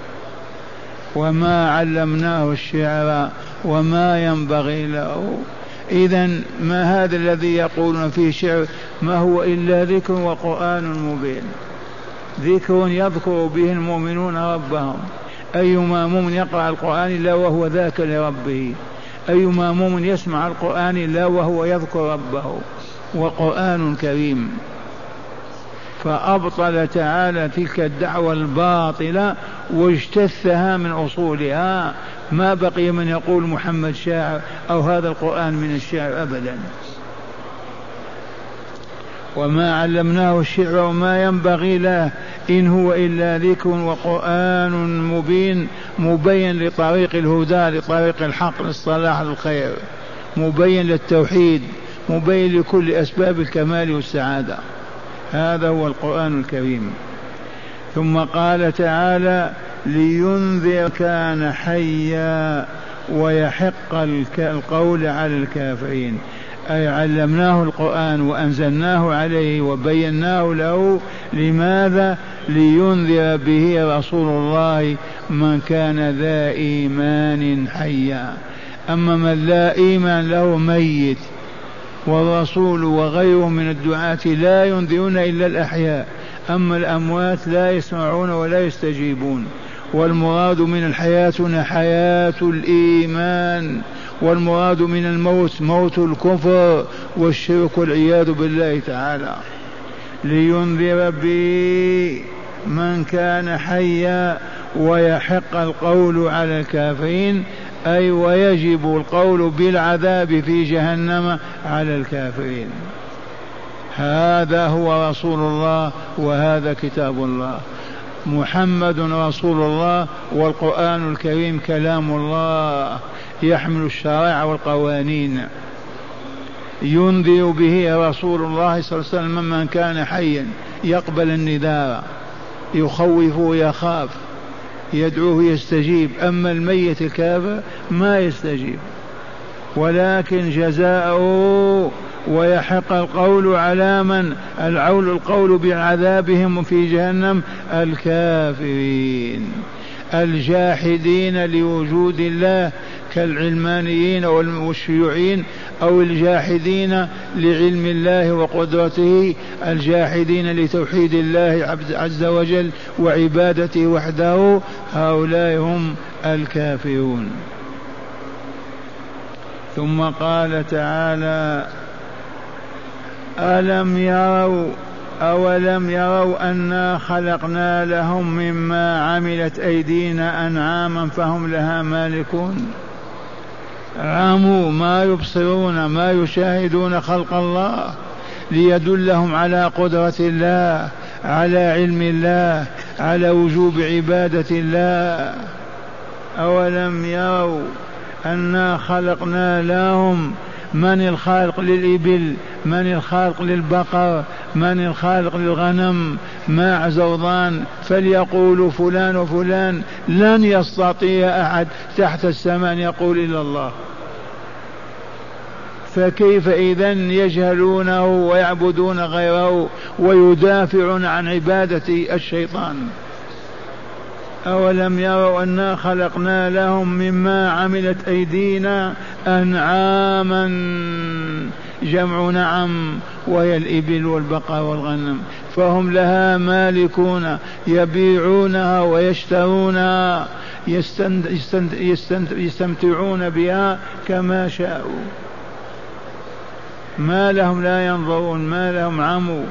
وما علمناه الشعر وما ينبغي له. إذن ما هذا الذي يقولون فيه شعر؟ ما هو إلا ذكر وقرآن مبين. ذكر يذكر به المؤمنون ربهم، أيما مؤمن يقرأ القرآن لا وهو ذاكر لربه، أيما مؤمن يسمع القرآن لا وهو يذكر ربه. وقرآن كريم. فأبطل تعالى تلك الدعوة الباطلة واجتثها من أصولها. ما بقي من يقول محمد شاعر أو هذا القرآن من الشعر أبدا. وما علمناه الشعر وما ينبغي له إن هو إلا ذكر وقرآن مبين مبين لطريق الهدى، لطريق الحق، للصلاح، للخير، مبين للتوحيد، مبين لكل أسباب الكمال والسعادة. هذا هو القرآن الكريم. ثم قال تعالى: لينذر كان حيا ويحق القول على الكافرين. أي علمناه القرآن وأنزلناه عليه وبيناه له. لماذا؟ لينذر به رسول الله من كان ذا إيمان حيا. أما من لا إيمان له ميت. والرسول وغيره من الدعاة لا ينذرون إلا الأحياء، أما الأموات لا يسمعون ولا يستجيبون. والمراد من الحياة هنا حياة الإيمان، والمراد من الموت موت الكفر والشرك والعياذ بالله تعالى. لينذر به من كان حيا ويحق القول على الكافرين، أي ويجب القول بالعذاب في جهنم على الكافرين. هذا هو رسول الله وهذا كتاب الله. محمد رسول الله والقرآن الكريم كلام الله يحمل الشرائع والقوانين. ينذر به رسول الله صلى الله عليه وسلم من كان حيا، يقبل النذار، يخوف ويخاف، يدعوه يستجيب. أما الميت الكافر ما يستجيب. ولكن جزاؤه ويحق القول على من؟ العول القول بعذابهم في جهنم الكافرين الجاحدين لوجود الله كالعلمانيين والشيوعيين، أو الجاحدين لعلم الله وقدرته، الجاحدين لتوحيد الله عز وجل وعبادته وحده، هؤلاء هم الكافرون. ثم قال تعالى: ألم يروا أولم يروا أنا خلقنا لهم مما عملت أيدينا أنعاما فهم لها مالكون. عموا ما يبصرون ما يشاهدون خلق الله ليدلهم على قدرة الله، على علم الله، على وجوب عبادة الله. أولم يروا أنا خلقنا لهم، من الخالق للإبل، من الخالق للبقر، من الخالق للغنم، ماع زوضان، فليقولوا فلان وفلان. لن يستطيع أحد تحت السماء يقول إلا الله. فكيف إذن يجهلونه ويعبدون غيره ويدافعون عن عبادة الشيطان؟ أولم يروا أنا خلقنا لهم مما عملت أيدينا أنعاما، جمع نعم وهي الإبل والبقر والغنم، فهم لها مالكون، يبيعونها ويشترونها، يستمتعون بها كما شاءوا. ما لهم لا ينظرون، ما لهم عموا.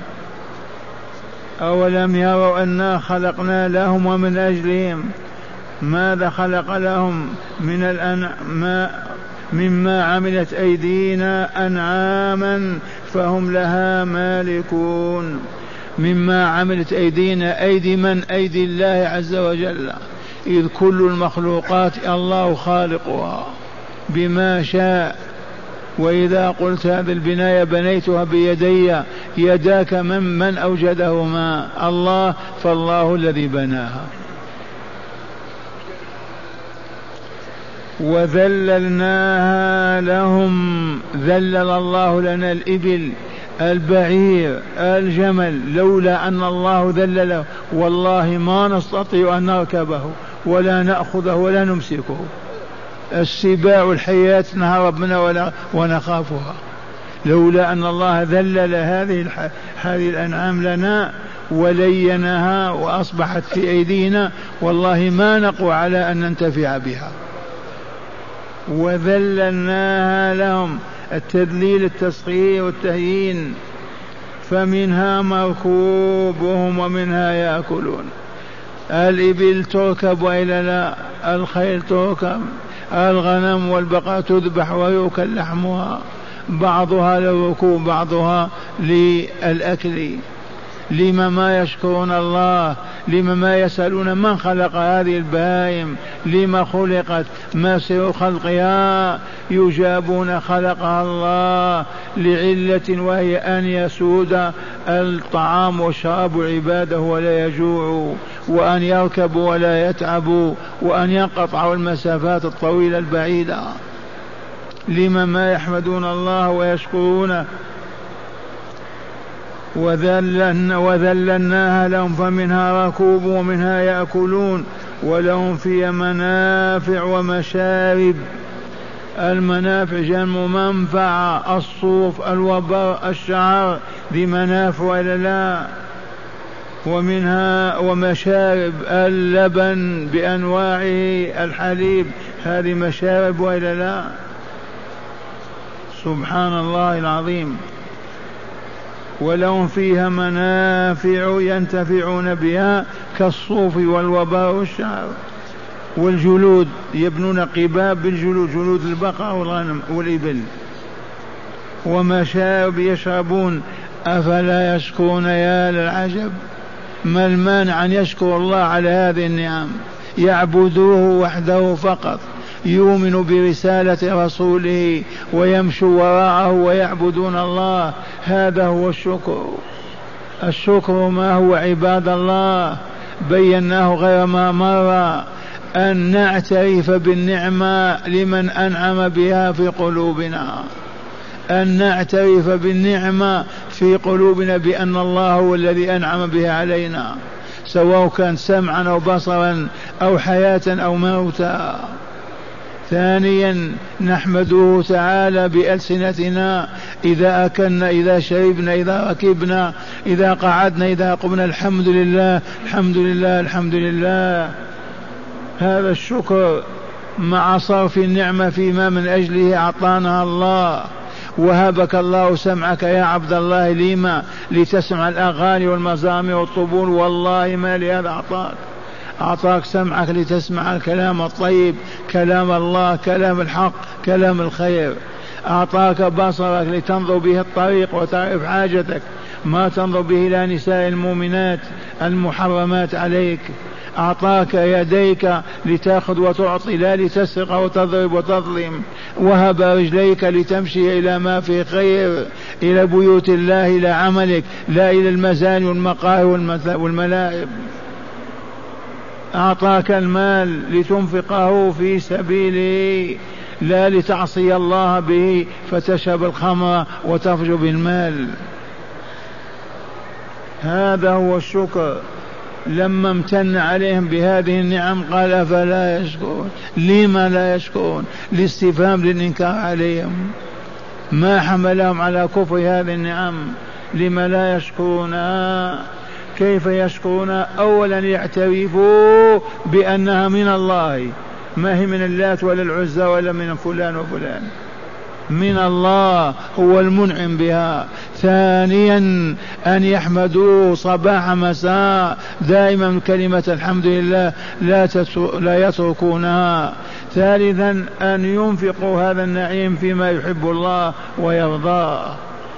أولم يروا أنا خلقنا لهم، ومن أجلهم ماذا خلق لهم من الأنعام مما عملت أيدينا أنعاما فهم لها مالكون. مما عملت أيدينا أيدي من؟ أيدي الله عز وجل، إذ كل المخلوقات الله خالقها بما شاء. وإذا قلت هذه البناية بنيتها بيدي، يداك من من أوجدهما؟ الله، فالله الذي بناها. وذللناها لهم، ذلل الله لنا الإبل، البعير، الجمل، لولا أن الله ذلله والله ما نستطيع أن نركبه ولا نأخذه ولا نمسكه. السباع الحياة نهرب منها ونخافها، لولا أن الله ذلل هذه هذه الأنعام لنا ولينها وأصبحت في أيدينا، والله ما نقوى على أن ننتفع بها. وذللناها لهم، التذليل التسخير والتهيين. فمنها مركوبهم ومنها يأكلون. الإبل تركب وإلا لا؟ الخيل تركب، الغنم والبقر تذبح ويؤكل لحمها، بعضها للركوب بعضها للأكل. لما ما يشكرون الله؟ لما ما يسألون من خلق هذه البهائم؟ لما خلقت؟ ما سر خلقها؟ يجابون خلقها الله لعلة، وهي أن يسود الطعام والشراب عباده ولا يجوعوا، وأن يركبوا ولا يتعبوا، وأن ينقطعوا المسافات الطويلة البعيدة. لما ما يحمدون الله ويشكرونه؟ وذللنا وذللناها لهم فمنها ركوب ومنها يأكلون ولهم فيها منافع ومشارب. المنافع جمع منفعة، الصوف، الوبر، الشعر، ذي منافع ولا لا؟ ومنها ومشارب اللبن بأنواعه، الحليب، هذه مشارب ولا لا؟ سبحان الله العظيم. ولهم فيها منافع ينتفعون بها كالصوف والوبر والشعر والجلود، يبنون قباب بالجلود، جلود البقر والغنم والإبل. ومشارب يشربون. أفلا يشكرون؟ يا للعجب. ما المانع أن يشكر الله على هذه النعم؟ يعبدوه وحده فقط، يؤمن برسالة رسوله ويمشوا وراءه ويعبدون الله. هذا هو الشكر. الشكر ما هو عباد الله؟ بيناه غير ما مر، أن نعترف بالنعمة لمن أنعم بها في قلوبنا، أن نعترف بالنعمة في قلوبنا بأن الله هو الذي أنعم بها علينا، سواء كان سمعا أو بصرا أو حياة أو موتا. ثانيا نحمده تعالى بألسنتنا، إذا أكلنا، إذا شربنا، إذا ركبنا، إذا قعدنا، إذا قمنا، الحمد لله الحمد لله الحمد لله. هذا الشكر مع صرف النعمة فيما من أجله أعطانا الله. وهبك الله سمعك يا عبد الله، لما؟ لتسمع الأغاني والمزامير والطبول، والله ما لهذا أعطاك. أعطاك سمعك لتسمع الكلام الطيب، كلام الله، كلام الحق، كلام الخير. أعطاك بصرك لتنظر به الطريق وتعرف حاجتك، ما تنظر به إلى نساء المؤمنات المحرمات عليك. أعطاك يديك لتأخذ وتعطي، لا لتسرق وتضرب وتظلم. وهب رجليك لتمشي إلى ما في خير، إلى بيوت الله، إلى عملك، لا إلى المزاني والمقاهي والملاعب. أعطاك المال لتنفقه في سبيله، لا لتعصي الله به فتشرب الخمر وتفجر بالمال. هذا هو الشكر. لما امتن عليهم بهذه النعم قال فلا يشكرون. لما لا يشكرون؟ لاستفهام للإنكار عليهم. ما حملهم على كفر هذه النعم؟ لما لا يشكرونها؟ كيف يشكرون؟ أولا يعترفوا بأنها من الله، ما هي من اللات ولا العزى ولا من فلان وفلان، من الله، هو المنعم بها. ثانيا أن يحمدوه صباح مساء دائما كلمة الحمد لله لا, لا يتركونها. ثالثا أن ينفقوا هذا النعيم فيما يحب الله ويرضاه.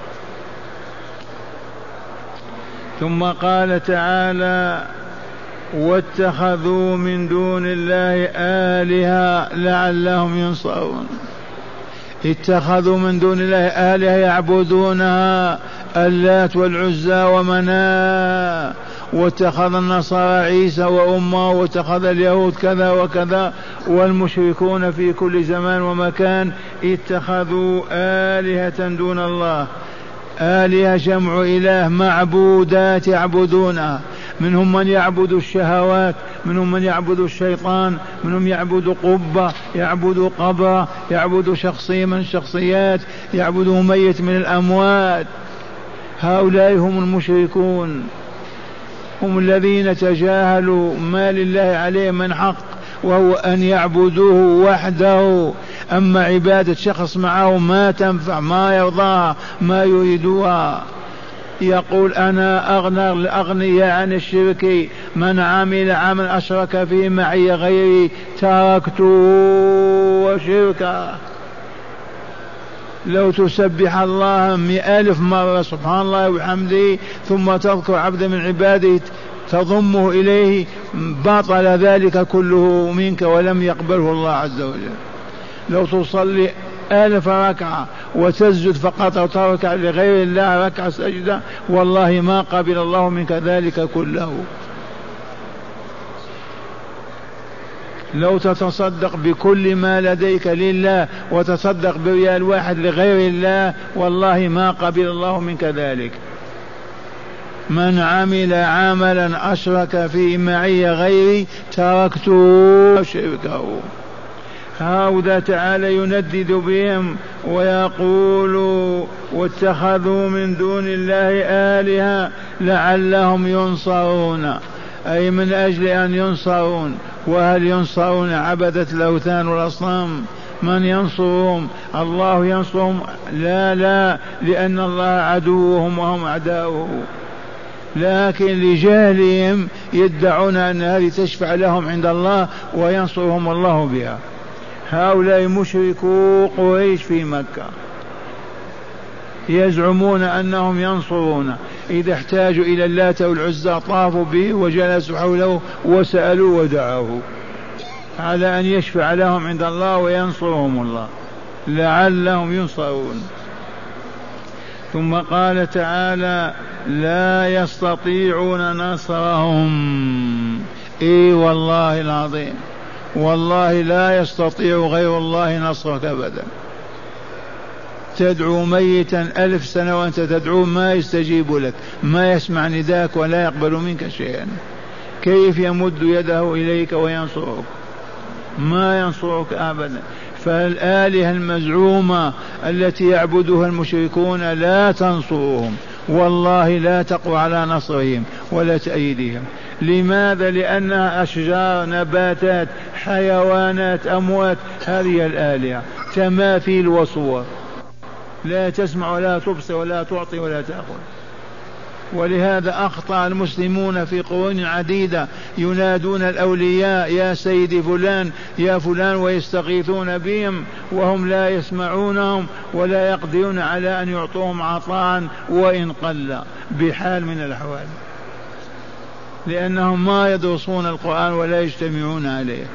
ثم قال تعالى واتخذوا من دون الله آلهة لعلهم ينصرون. اتخذوا من دون الله آلهة يعبدونها، اللات والعزى ومناة. واتخذ النصارى عيسى وأمه، واتخذ اليهود كذا وكذا، والمشركون في كل زمان ومكان اتخذوا آلهة دون الله. آلهة جمع إله، معبودات يعبدونها. منهم من يعبد الشهوات، منهم من يعبد الشيطان، منهم يعبد قبة، يعبد قبر، يعبد شخصية من الشخصيات، يعبد ميت من الأموات. هؤلاء هم المشركون، هم الذين تجاهلوا ما لله عليهم من حق، وهو أن يعبدوه وحده. أما عبادة شخص معه ما تنفع، ما يرضاها، ما يريدها. يقول أنا أغنى الأغنياء عن الشرك، من عمل عمل أشرك فيه معي غيري تركته وشركه. لو تسبح الله مئة ألف مرة سبحان الله وبحمده ثم تذكر عبدا من عباده تضمه إليه باطل ذلك كله منك ولم يقبله الله عز وجل. لو تصلي ألف ركعة وتسجد فقط أو تركع لغير الله ركعة سجدة والله ما قبل الله منك ذلك كله. لو تتصدق بكل ما لديك لله وتصدق بريال واحد لغير الله والله ما قبل الله منك ذلك. من عمل عملا أشرك فيه معي غيري تركته شركه. هؤلاء تعالى يندد بهم ويقول واتخذوا من دون الله آلهة لعلهم ينصرون، أي من أجل أن ينصرون. وهل ينصرون عبدة الأوثان والأصنام؟ من ينصرهم؟ الله ينصرهم؟ لا لا، لأن الله عدوهم وهم أعداؤه، لكن لجهلهم يدعون أن هذه تشفع لهم عند الله وينصرهم الله بها. هؤلاء مشركو قريش في مكة يزعمون أنهم ينصرون، إذا احتاجوا إلى اللات والعزى طافوا به وجلسوا حوله وسألوا ودعوه على أن يشفع لهم عند الله وينصرهم الله لعلهم ينصرون. ثم قال تعالى لا يستطيعون نصرهم. اي والله العظيم، والله لا يستطيع غير الله نصرك أبدا. تدعو ميتا ألف سنة وأنت تدعو ما يستجيب لك، ما يسمع نداك ولا يقبل منك شيئا، كيف يمد يده إليك وينصرك؟ ما ينصرك أبدا. فالآلهة المزعومة التي يعبدها المشركون لا تنصرهم، والله لا تقوى على نصرهم ولا تأييدهم. لماذا؟ لأنها أشجار، نباتات، حيوانات، أموات، هذه الآلهة تماثيل وصور، لا تسمع ولا تبصر ولا تعطي ولا تأخذ. ولهذا أخطأ المسلمون في قرون عديدة ينادون الأولياء يا سيدي فلان يا فلان ويستغيثون بهم وهم لا يسمعونهم ولا يقدرون على أن يعطوهم عطاء وإن قل بحال من الأحوال، لأنهم ما يدرسون القرآن ولا يجتمعون عليه.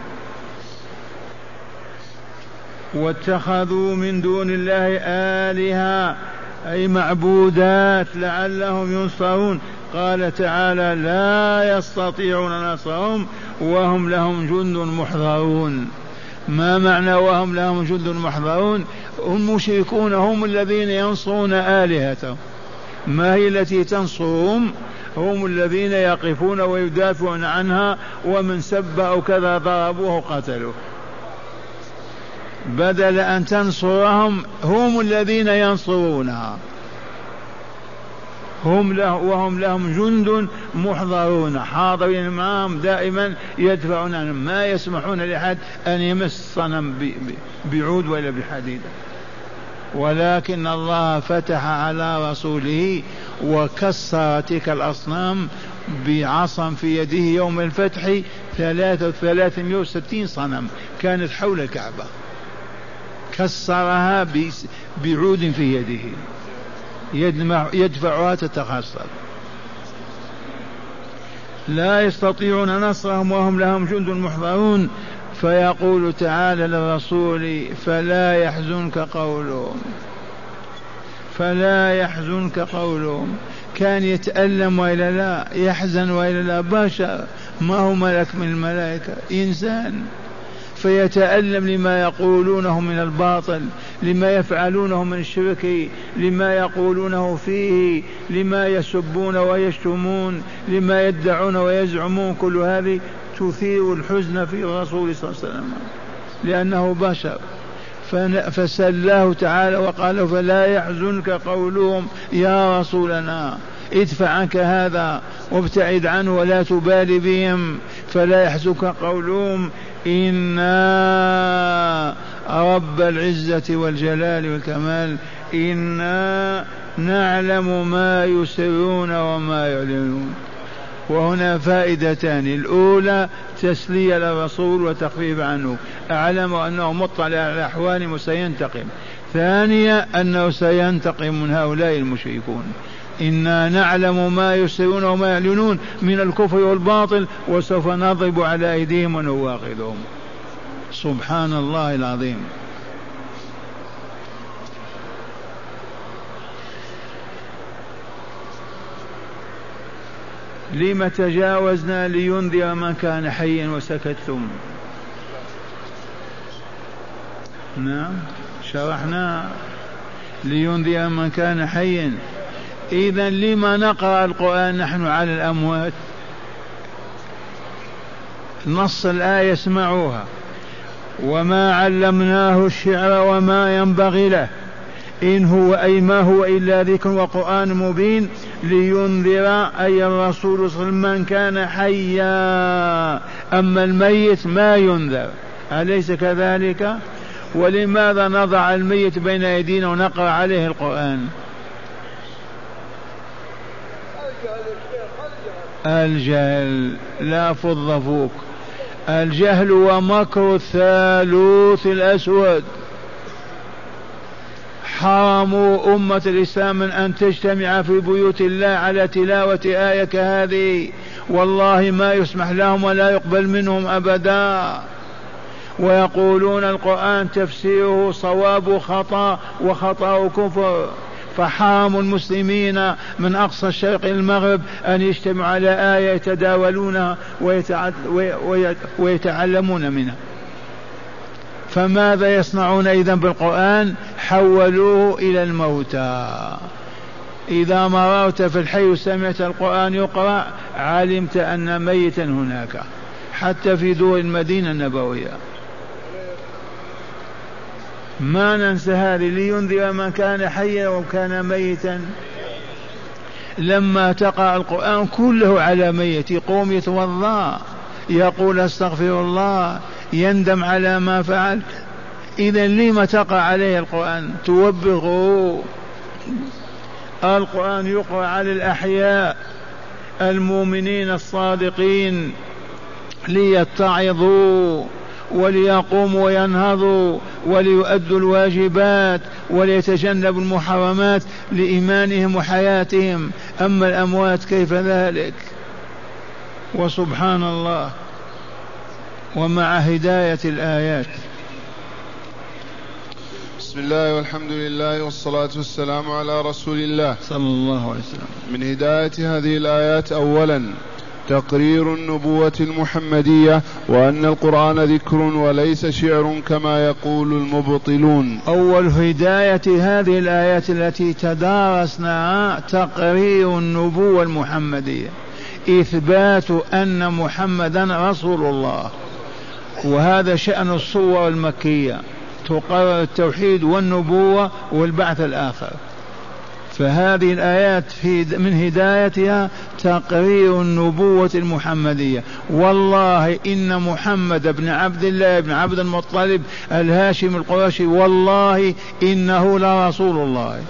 واتخذوا من دون الله آلهة أي معبودات لعلهم ينصرون. قال تعالى لا يستطيعون نصرهم وهم لهم جند محضرون. ما معنى وهم لهم جند محضرون؟ هم مشركون هم الذين ينصرون آلهتهم. ما هي التي تنصرهم؟ هم الذين يقفون ويدافعون عنها، ومن سب أو كذا ضربوه قتلوه. بدل أن تنصرهم هم الذين ينصرونها، هم له وهم لهم جند محضرون حاضرين معهم دائما يدفعون عنهم، ما يسمحون لأحد أن يمس صنم بعود ولا بحديد. ولكن الله فتح على رسوله وكسر تلك الأصنام بعصا في يده يوم الفتح ثلاثمائة وستين صنم كانت حول الكعبة، كسرها بعود في يده يدفعها تتخسر. لا يستطيعون نصرهم وهم لهم جند محضرون. فيقول تعالى للرسول فلا يحزنك قولهم، فلا يحزنك قولهم. كان يتألم وإلا لا، يحزن وإلا لا، بشر ما هو ملك من الملائكة، إنسان، فيتألم لما يقولونه من الباطل، لما يفعلونه من الشرك، لما يقولونه فيه، لما يسبون ويشتمون، لما يدعون ويزعمون. كل هذه تثير الحزن في الرسول صلى الله عليه وسلم لأنه بشر. فسلاه تعالى وقال فلا يحزنك قولهم يا رسولنا، ادفع عنك هذا وابتعد عنه ولا تبالي بهم. فلا يحزنك قولهم إنا رب العزة والجلال والكمال إنا نعلم ما يسرون وما يعلنون. وهنا فائدتان: الأولى تسلية للرسول وتخفيف عنه، أعلم أنه مطلع على أحوالهم وسينتقم. ثانيا أنه سينتقم من هؤلاء المشركون. إنا نعلم ما يسرون وما يعلنون من الكفر والباطل وسوف نضرب على أيديهم ونواخذهم. سبحان الله العظيم. لم تجاوزنا لينذر من كان حيا وسكتتم؟ نعم شرحنا لينذر من كان حيا. إذن لما نقرأ القرآن نحن على الأموات؟ نص الآية اسمعوها: وما علمناه الشعر وما ينبغي له إن هو أي ما هو إلا ذكر وقرآن مبين لينذر أي الرسول صلى الله عليه وسلم من كان حيا، أما الميت ما ينذر، أليس كذلك؟ ولماذا نضع الميت بين أيدينا ونقرأ عليه القرآن؟ الجهل. لا فض فوق الجهل ومكر الثالوث الأسود. حرموا أمة الإسلام من أن تجتمع في بيوت الله على تلاوة آية كهذه، والله ما يسمح لهم ولا يقبل منهم أبدا. ويقولون القرآن تفسيره صواب خطأ وخطأ كفر، فحرموا المسلمين من أقصى الشرق المغرب أن يجتمعوا على آية يتداولونها ويتعلمون منها. فماذا يصنعون إذن بالقرآن؟ حولوه إلى الموتى. إذا مررت في الحي وسمعت القرآن يقرأ علمت أن ميتا هناك، حتى في دور المدينة النبوية. ما ننسى هذه: لينذر من كان حيا وكان ميتا. لما تقرأ القرآن كله على ميت يقوم يتوضأ يقول استغفر الله يندم على ما فعل. إذا لما تقرأ عليه القرآن؟ توبخه. القرآن يقرأ على الأحياء المؤمنين الصادقين ليتعظوا وليقوموا وينهضوا وليؤدوا الواجبات وليتجنبوا المحرمات لإيمانهم وحياتهم. أما الأموات كيف ذلك؟ وسبحان الله. ومع هداية الآيات. بسم الله والحمد لله والصلاة والسلام على رسول الله صلى الله عليه وسلم. من هداية هذه الآيات: أولا تقرير النبوة المحمدية، وأن القرآن ذكر وليس شعر كما يقول المبطلون. أول هداية هذه الآيات التي تدارسناها تقرير النبوة المحمدية، إثبات أن محمدا رسول الله، وهذا شأن الصور المكية، تقرر التوحيد والنبوة والبعث الآخر. فهذه الآيات في من هدايتها تقرير النبوة المحمدية. والله إن محمد بن عبد الله بن عبد المطلب الهاشم القرشي والله إنه لرسول الله.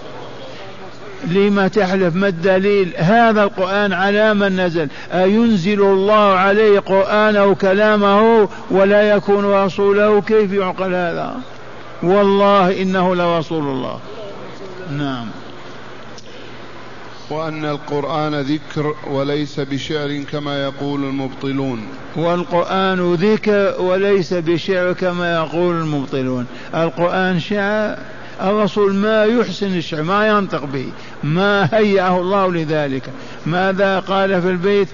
لما تحلف؟ ما الدليل؟ هذا القرآن على من نزل؟ أينزل الله عليه قرآنه كلامه ولا يكون رسوله؟ كيف يعقل هذا؟ والله إنه لرسول الله. نعم. وأن القرآن ذكر وليس بشعر كما يقول المبطلون. والقرآن ذكر وليس بشعر كما يقول المبطلون. القرآن شعر، الرسول ما يحسن الشعر، ما ينطق به، ما هيأه الله لذلك. ماذا قال في البيت؟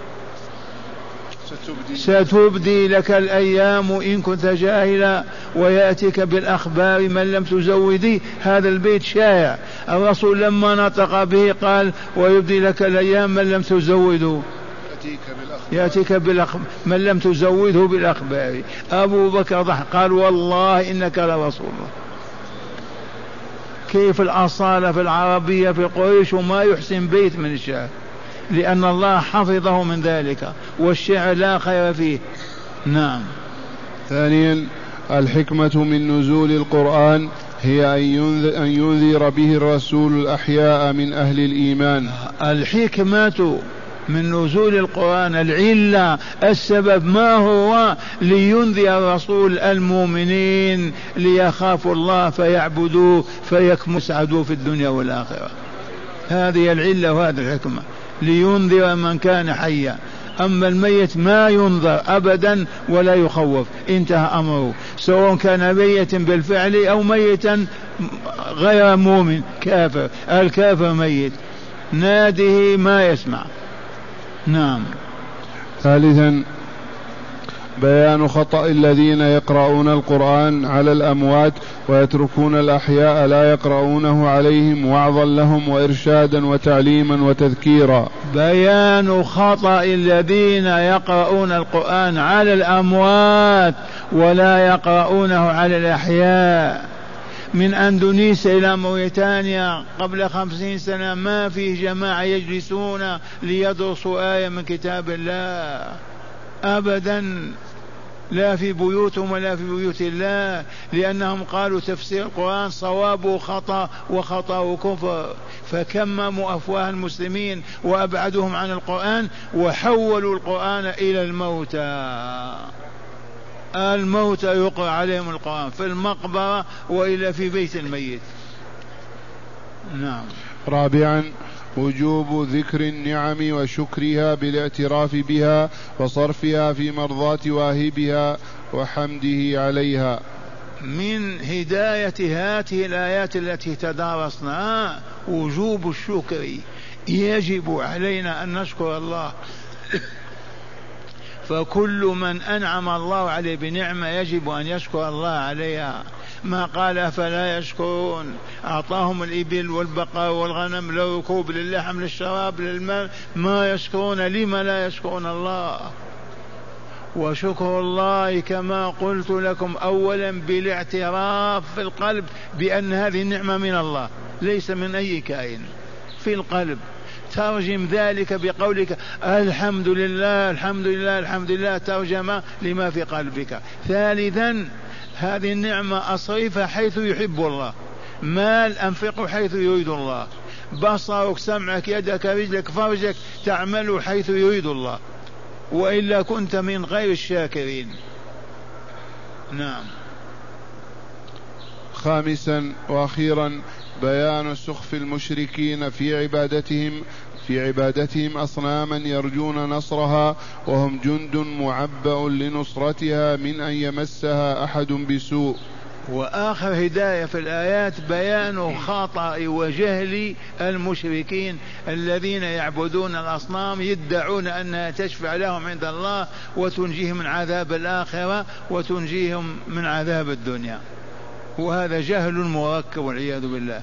ستبدي لك الأيام إن كنت جاهلا ويأتيك بالأخبار من لم تزودي. هذا البيت شائع. الرسول لما نطق به قال ويبدي لك الأيام من لم تزوده، يأتيك بالأخبار من لم تزوده بالأخبار. أبو بكر ضحك قال والله إنك لرسول الله. كيف الأصالة في العربية في قريش وما يحسن بيت من الشعر؟ لأن الله حفظه من ذلك، والشعر لا خير فيه. نعم. ثانيا الحكمة من نزول القرآن هي أن ينذر به الرسول الأحياء من أهل الإيمان. الحكمة من نزول القرآن العلة السبب ما هو؟ لينذر الرسول المؤمنين ليخافوا الله فيعبدوه فيسعدوا في الدنيا والآخرة. هذه العلة وهذه الحكمة، لينذر من كان حيا. أما الميت ما ينظر أبدا ولا يخوف، انتهى أمره، سواء كان ميتا بالفعل أو ميتا غير مؤمن كافر. الكافر ميت ناده ما يسمع. نعم. ثالثا بيان خطأ الذين يقرؤون القرآن على الأموات ويتركون الأحياء لا يقرؤونه عليهم وعظا لهم وإرشادا وتعليما وتذكيرا. بيان خطأ الذين يقرؤون القرآن على الأموات ولا يقرؤونه على الأحياء. من أندونيسيا إلى موريتانيا قبل خمسين سنة ما في جماعة يجلسون ليدرسوا آية من كتاب الله أبدا، لا في بيوتهم ولا في بيوت الله، لأنهم قالوا تفسير القرآن صوابه خطأ وخطأه كفر، فكمموا أفواه المسلمين وأبعدهم عن القرآن وحولوا القرآن إلى الموتى. الموتى يقرأ عليهم القرآن في المقبرة وإلا في بيت الميت. نعم. رابعا وجوب ذكر النعم وشكرها بالاعتراف بها وصرفها في مرضاة واهبها وحمده عليها. من هداية هذه الآيات التي تدارسناها وجوب الشكر، يجب علينا أن نشكر الله، فكل من أنعم الله عليه بنعمة يجب أن يشكر الله عليها. ما قال أفلا يشكرون؟ أعطاهم الإبل والبقر والغنم للركوب للحم للشراب للماء، ما يشكرون؟ لما لا يشكرون الله؟ وشكر الله كما قلت لكم أولا بالاعتراف في القلب بأن هذه النعمة من الله ليس من أي كائن، في القلب. ترجم ذلك بقولك الحمد لله الحمد لله الحمد لله، ترجمة لما في قلبك. ثالثا هذه النعمة أصرفها حيث يحب الله، مال أنفقه حيث يريد الله، بصرك سمعك يدك رجلك فرجك تعمل حيث يريد الله، وإلا كنت من غير الشاكرين. نعم. خامسا وأخيرا بيان سخف المشركين في عبادتهم في عبادتهم أصناما يرجون نصرها وهم جند معبأ لنصرتها من أن يمسها أحد بسوء. وآخر هداية في الآيات بيان خطأ وجهل المشركين الذين يعبدون الأصنام يدعون أنها تشفع لهم عند الله وتنجيهم من عذاب الآخرة وتنجيهم من عذاب الدنيا، وهذا جهل مركب والعياذ بالله.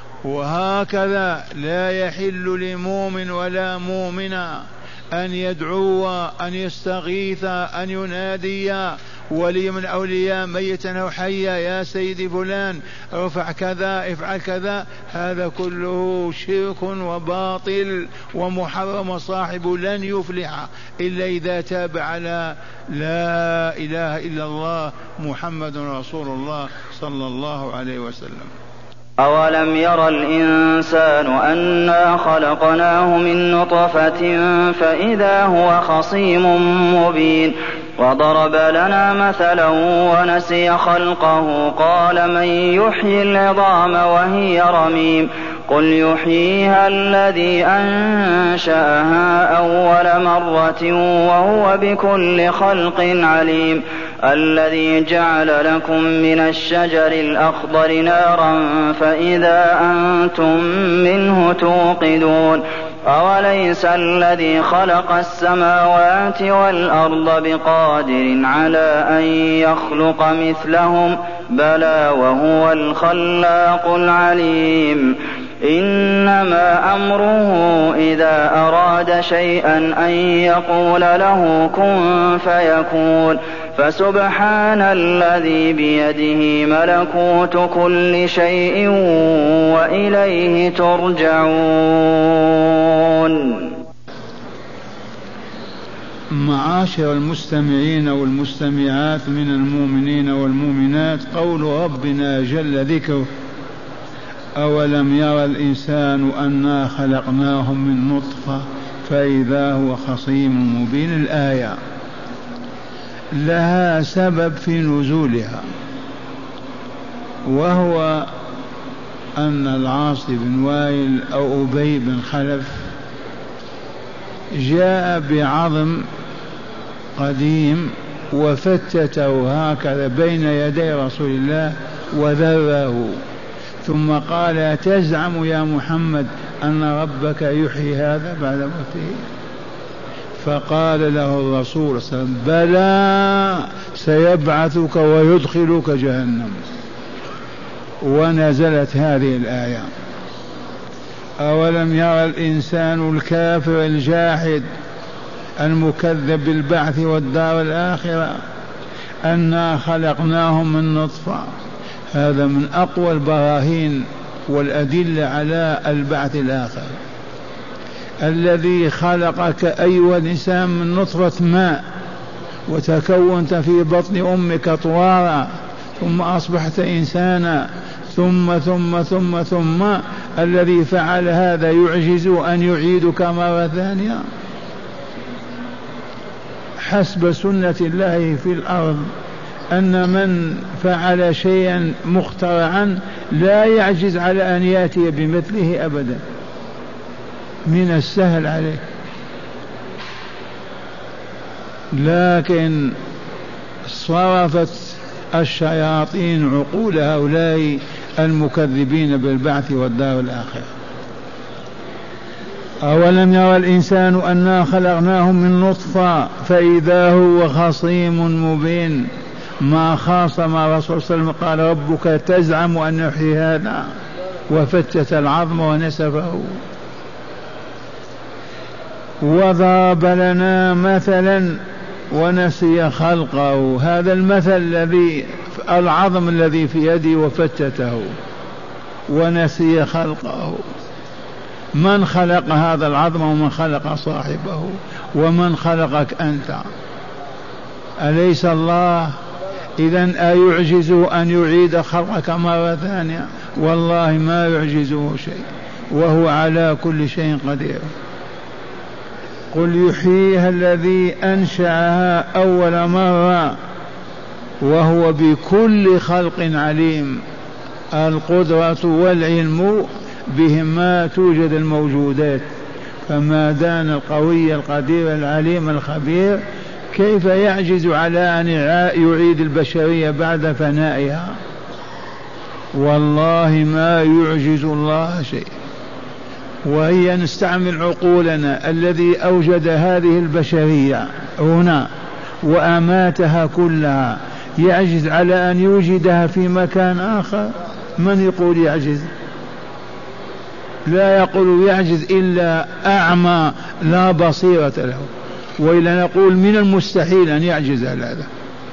وهكذا لا يحل لمؤمن ولا مؤمنة أن يدعو أن يستغيث أن ينادي ولي من أولياء ميتا أو حيا يا سيدي فلان ارفع كذا افعل كذا، هذا كله شرك وباطل ومحرم، وصاحبه لن يفلح إلا إذا تاب على لا إله إلا الله محمد رسول الله صلى الله عليه وسلم. أولم ير الإنسان أنا خلقناه من نطفة فإذا هو خصيم مبين وضرب لنا مثلا ونسي خلقه قال من يحيي العظام وهي رميم قل يحييها الذي أنشأها أول مرة وهو بكل خلق عليم الذي جعل لكم من الشجر الأخضر نارا فإذا أنتم منه توقدون أوليس الذي خلق السماوات والأرض بقادر على أن يخلق مثلهم بلى وهو الخلاق العليم إنما أمره إذا أراد شيئا أن يقول له كن فيكون فسبحان الذي بيده ملكوت كل شيء وإليه ترجعون. معاشر المستمعين والمستمعات من المؤمنين والمؤمنات، قول ربنا جل ذكره أولم يرى الإنسان أنا خلقناه من نطفة فإذا هو خصيم مبين. الآية لها سبب في نزولها، وهو أن العاص بن وائل أو أبي بن خلف جاء بعظم قديم وفتته هكذا بين يدي رسول الله وذره، ثم قال: تزعم يا محمد أن ربك يحيي هذا بعد موته؟ فقال له الرسول صلى الله عليه وسلم: بلى، سيبعثك ويدخلك جهنم. ونزلت هذه الآية: أولم يرى الإنسان الكافر الجاحد المكذب بالبعث والدار الآخرة أنا خلقناهم من نطفة. هذا من أقوى البراهين والأدلة على البعث الآخر. الذي خلقك أيها الإنسان من نطفة ماء وتكونت في بطن أمك طوارا ثم أصبحت إنسانا ثم ثم ثم ثم الذي فعل هذا يعجز أن يعيدك مرة ثانية؟ حسب سنة الله في الأرض أن من فعل شيئا مخترعا لا يعجز على أن يأتي بمثله أبدا، من السهل عليه. لكن صرفت الشياطين عقول هؤلاء المكذبين بالبعث والدار الآخرة. أولم يرى الإنسان أنا خلقناه من نطفة فإذا هو خصيم مبين. ما خاصم الرسول صلى الله عليه وسلم، قال: ربك تزعم أن يحيي هذا؟ وفتت العظم ونسفه. وضرب لنا مثلا ونسي خلقه. هذا المثل الذي العظم الذي في يدي وفتته ونسي خلقه. من خلق هذا العظم ومن خلق صاحبه ومن خلقك أنت؟ أليس الله؟ إذن أيعجز أن يعيد خلقك مرة ثانية؟ والله ما يعجزه شيء، وهو على كل شيء قدير. قل يحييها الذي أنشأها أول مرة وهو بكل خلق عليم. القدرة والعلم بهما توجد الموجودات، فما دان القوي القدير العليم الخبير كيف يعجز على أن يعيد البشرية بعد فنائها؟ والله ما يعجز الله شيء. وهي نستعمل عقولنا. الذي أوجد هذه البشرية هنا وأماتها كلها يعجز على أن يوجدها في مكان آخر؟ من يقول يعجز؟ لا يقول يعجز إلا أعمى لا بصيرة له، وإلا نقول من المستحيل أن يعجز على هذا.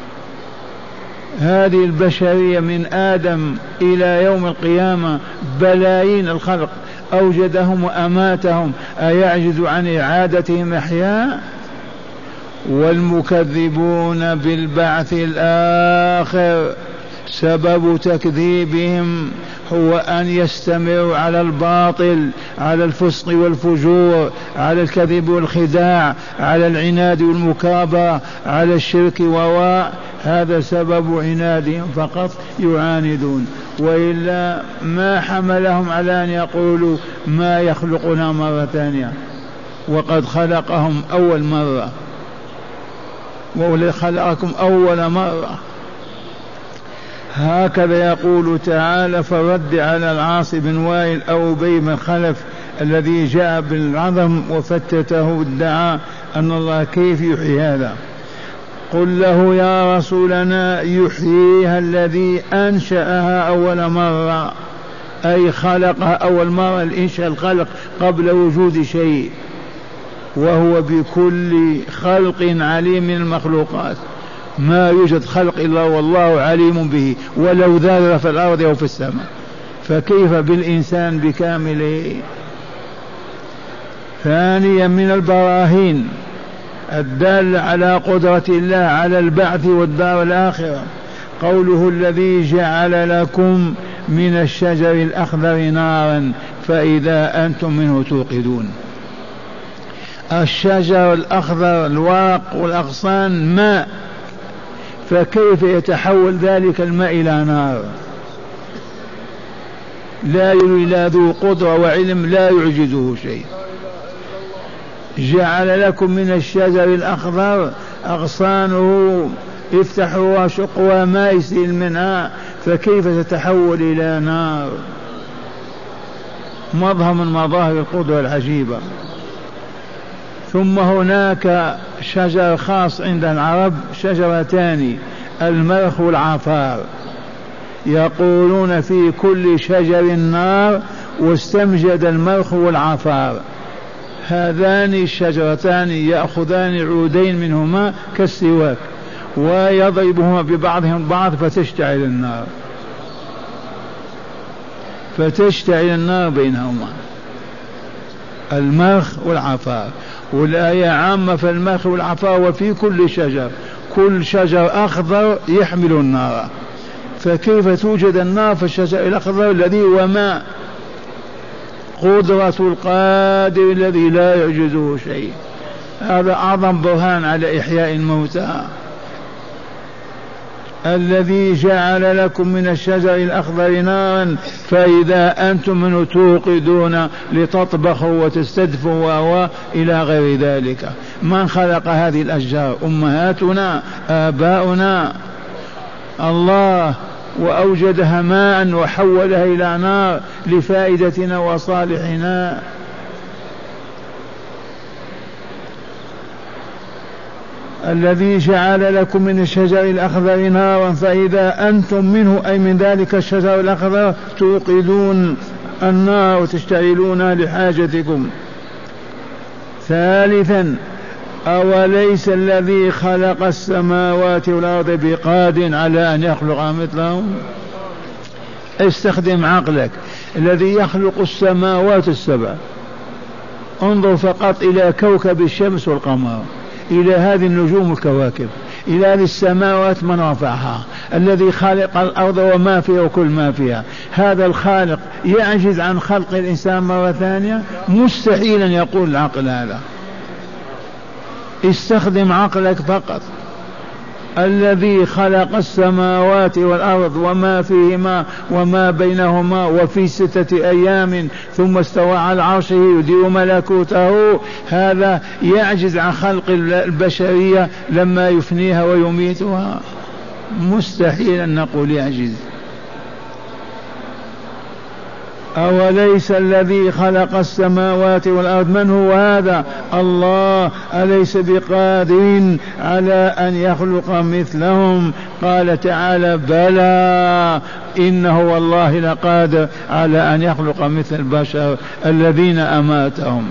هذه البشرية من آدم إلى يوم القيامة بلايين الخلق أوجدهم وأماتهم، أيعجز عن إعادتهم إحياء؟ والمكذبون بالبعث الآخر سبب تكذيبهم هو أن يستمروا على الباطل، على الفسق والفجور، على الكذب والخداع، على العناد والمكابرة، على الشرك وواء. هذا سبب عنادهم فقط، يعاندون، وإلا ما حملهم على أن يقولوا ما يخلقنا مرة ثانية وقد خلقهم أول مرة، وولد خلقكم أول مرة. هكذا يقول تعالى: فرد على العاص بن وائل أو أبي بن خلف الذي جاء بالعظم وفتته ادعى أن الله كيف يحيي هذا؟ قل له يا رسولنا: يحييها الذي أنشأها أول مرة، أي خلقها أول مرة، الإنشاء الخلق قبل وجود شيء، وهو بكل خلق عليم من المخلوقات. ما يوجد خلق إلا والله عليم به، ولو ذرة في الأرض أو في السماء، فكيف بالإنسان بكامله؟ ثانيا من البراهين الدالة على قدرة الله على البعث والدار الآخرة قوله: الذي جعل لكم من الشجر الأخضر نارا فإذا أنتم منه توقدون. الشجر الأخضر الورق والأغصان ماء، فكيف يتحول ذلك الماء إلى نار؟ لا إلا ذو قدرة وعلم لا يعجزه شيء. جعل لكم من الشجر الأخضر أغصانه افتحوا وشقوا ما يسيل منها، فكيف تتحول إلى نار؟ مظهر من مظاهر القدرة العجيبة. ثم هناك شجر خاص عند العرب، شجرتان، المرخ والعفار، يقولون في كل شجر نار واستمجد المرخ والعفار. هذان الشجرتان يأخذان عودين منهما كالسواك ويضربهما ببعضهم بعض فتشتعل النار، فتشتعل النار بينهما، المرخ والعفار. والآية عامة في المرخ والعفار وفي كل شجر، كل شجر أخضر يحمل النار، فكيف توجد النار في الشجر الأخضر الذي هو ماء؟ قدرة القادر الذي لا يعجزه شيء. هذا أعظم برهان على إحياء الموتى. الذي جعل لكم من الشجر الأخضر نارا فإذا أنتم منه توقدون لتطبخوا وتستدفوا وإلى غير ذلك. من خلق هذه الأشجار؟ أمهاتنا، آباؤنا، الله، وأوجدها ماء وحولها إلى نار لفائدتنا وصالحنا. الذي جعل لكم من الشجر الأخضر نارا فإذا أنتم منه أي من ذلك الشجر الأخضر توقدون النار وتشتعلونها لحاجتكم. ثالثا أوليس الذي خلق السماوات والأرض بقادر على أن يخلق مثلهم؟ استخدم عقلك. الذي يخلق السماوات السبع، انظر فقط إلى كوكب الشمس والقمر، إلى هذه النجوم والكواكب، إلى هذه السماوات من رفعها، الذي خلق الأرض وما فيها وكل ما فيها. هذا الخالق يعجز عن خلق الإنسان مرة ثانية؟ مستحيلا يقول العقل هذا. استخدم عقلك فقط. الذي خلق السماوات والأرض وما فيهما وما بينهما وفي ستة أيام ثم استوى على عرشه يدير ملكوته، هذا يعجز عن خلق البشرية لما يفنيها ويميتها؟ مستحيل أن نقول يعجز. أوليس الذي خلق السماوات والأرض، من هو هذا؟ الله. أليس بقادر على أن يخلق مثلهم؟ قال تعالى بلى إنه والله لقادر على أن يخلق مثل البشر الذين أماتهم.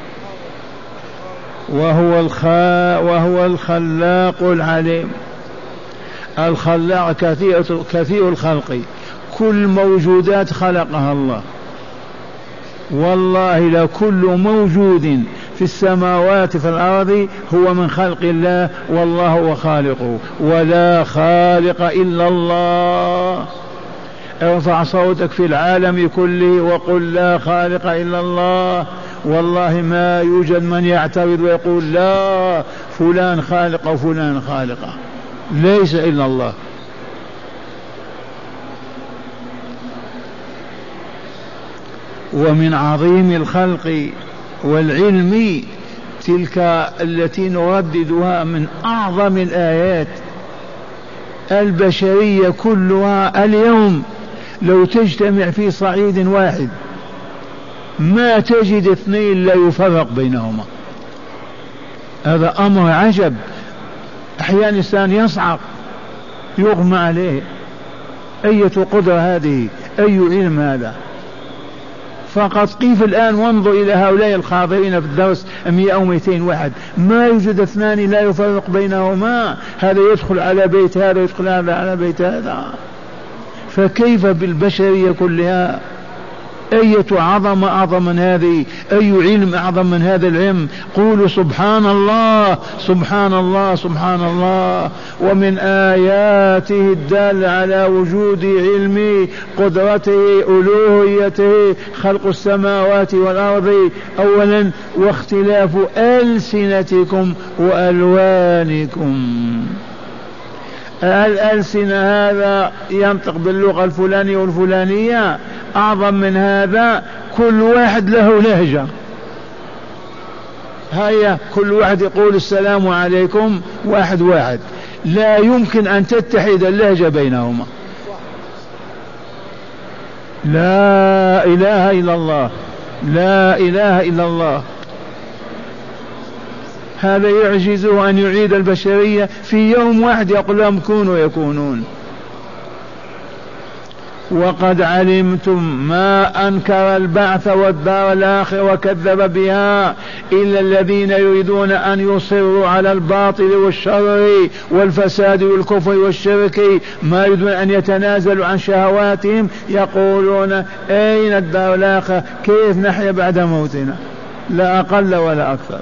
وهو الخا وهو الخلاق العليم. الخلاق كثير كثير الخلق، كل موجودات خلقها الله. والله لكل موجود في السماوات في الأرض هو من خلق الله، والله هو خالقه، ولا خالق إلا الله. ارفع صوتك في العالم كله وقل لا خالق إلا الله. والله ما يوجد من يعترض ويقول لا فلان خالق وفلان خالق، ليس إلا الله. ومن عظيم الخلق والعلم تلك التي نرددها من أعظم الآيات. البشرية كلها اليوم لو تجتمع في صعيد واحد ما تجد اثنين لا يفرق بينهما. هذا أمر عجب. أحيانا الإنسان يصعق يغمى عليه. أية قدرة هذه؟ أي علم هذا؟ فقط قيف الآن وانظر إلى هؤلاء الخاضرين في الدرس مئة أو مئتين واحد، ما يوجد اثنان لا يفرق بينهما. هذا يدخل على بيت هذا يدخل هذا على بيت هذا، فكيف بالبشرية كلها؟ أي أية عظمة أعظم من هذه؟ أي علم أعظم من هذا العلم؟ قولوا سبحان الله سبحان الله سبحان الله. ومن آياته الدالة على وجود علمه قدرته ألوهيته خلق السماوات والأرض أولا واختلاف ألسنتكم وألوانكم. الألسنة هذا ينطق باللغة الفلانية والفلانية، أعظم من هذا كل واحد له لهجة. هيا كل واحد يقول السلام عليكم واحد واحد، لا يمكن أن تتحد اللهجة بينهما. لا إله إلا الله لا إله إلا الله. هذا يعجزه أن يعيد البشرية في يوم واحد، يقول لهم كونوا يكونون. وقد علمتم ما أنكر البعث والدار الآخرة وكذب بها إلا الذين يريدون أن يصروا على الباطل والشر والفساد والكفر والشرك، ما يريدون أن يتنازلوا عن شهواتهم، يقولون أين الدار الآخرة؟ كيف نحيا بعد موتنا؟ لا أقل ولا أكثر.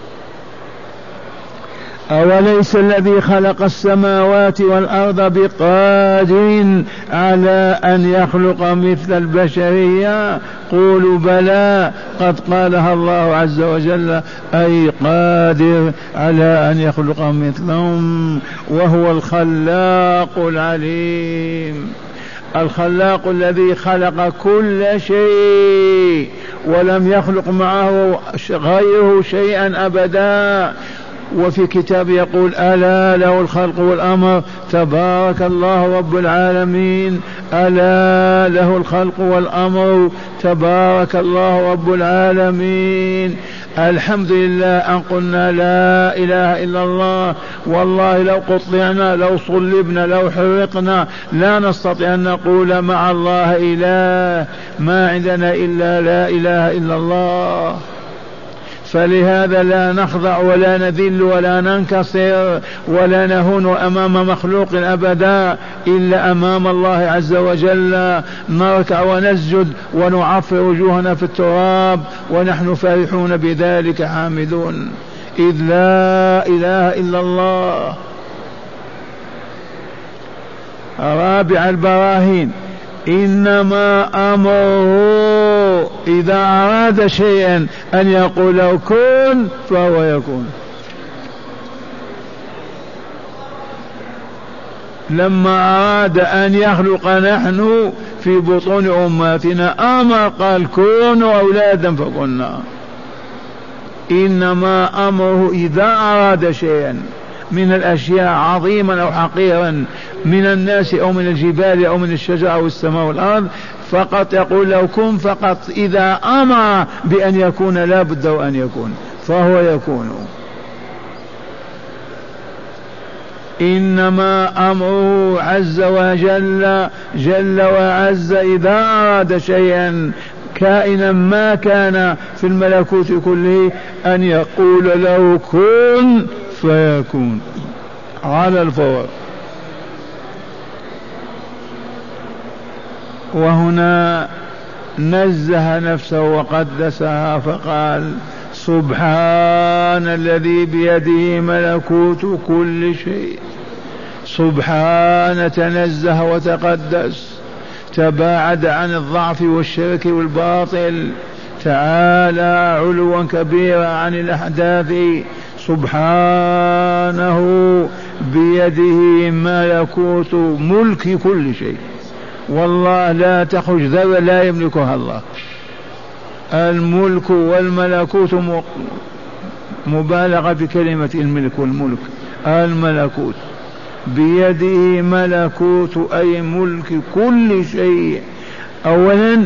أوليس الذي خلق السماوات والأرض بقادر على أن يخلق مثل البشرية؟ قولوا بلى قد قالها الله عز وجل، أي قادر على أن يخلق مثلهم، وهو الخلاق العليم. الخلاق الذي خلق كل شيء ولم يخلق معه غيره شيئا أبدا. وفي كتاب يقول ألا له الخلق والأمر تبارك الله رب العالمين. ألا له الخلق والأمر تبارك الله رب العالمين. الحمد لله أن قلنا لا إله إلا الله. والله لو قطعنا لو صلبنا لو حرقنا لا نستطيع أن نقول مع الله إله، ما عندنا إلا لا إله إلا الله. فلهذا لا نخضع ولا نذل ولا ننكسر ولا نهون أمام مخلوق أبدا إلا أمام الله عز وجل. نركع ونسجد ونعفر وجوهنا في التراب ونحن فرحون بذلك حامدون، إذ لا إله إلا الله. رابع البراهين إنما أمره إذا أراد شيئا أن يقول له كن فهو يكون. لما أراد أن يخلق نحن في بطون أماتنا أمر قال كونوا أولادا فكنا. إنما أمره إذا أراد شيئا من الأشياء عظيما أو حقيرا من الناس أو من الجبال أو من الشجر أو السماء والأرض فقط يقول له كن فقط. إذا أمر بأن يكون لا بد وأن يكون فهو يكون. إنما أمره عز وجل جل وعز إذا أراد شيئا كائنا ما كان في الملكوت كله أن يقول له كن فيكون على الفور. وهنا نزه نفسه وقدسها فقال سبحان الذي بيده ملكوت كل شيء. سبحان تنزه وتقدس، تباعد عن الضعف والشرك والباطل، تعالى علوا كبيرا عن الأحداث. سبحانه بيده ملكوت ملك كل شيء، والله لا تخرج ذرة لا يملكها الله. الملك والملكوت مبالغة بكلمة الملك والملك. الملكوت بيده ملكوت أي ملك كل شيء أولا،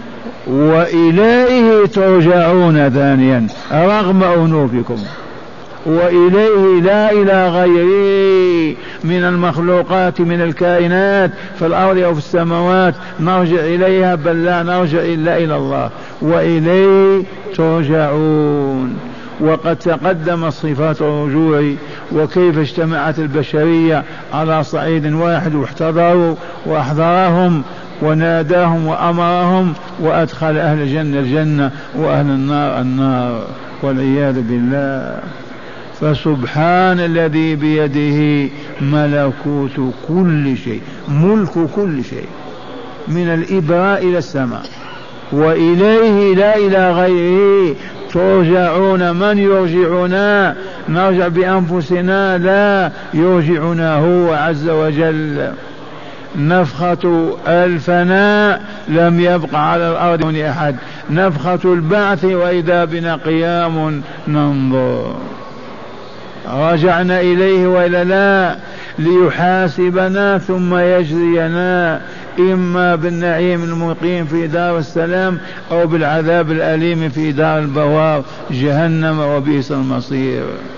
وإليه ترجعون ثانيا رغم أنوفكم، وإليه لا إلى غيره من المخلوقات من الكائنات في الأرض أو في السماوات نرجع إليها، بل لا نرجع إلا إلى الله، وإليه ترجعون. وقد تقدم صفات الرجوع وكيف اجتمعت البشرية على صعيد واحد واحتضروا وأحضرهم وناداهم وأمرهم وأدخل أهل الجنة الجنة وأهل النار النار والعياذ بالله. فسبحان الذي بيده ملكوت كل شيء، ملك كل شيء، من الإبراء إلى السماء، وإليه لا إلى غيره ترجعون. من يرجعنا؟ نرجع بأنفسنا؟ لا، يرجعنا هو عز وجل. نفخة الفناء لم يبق على الأرض من أحد، نفخة البعث وإذا بنا قيام ننظر. رجعنا إليه وإلا لا؟ ليحاسبنا ثم يجزينا، إما بالنعيم المقيم في دار السلام أو بالعذاب الأليم في دار البوار جهنم وبئس المصير.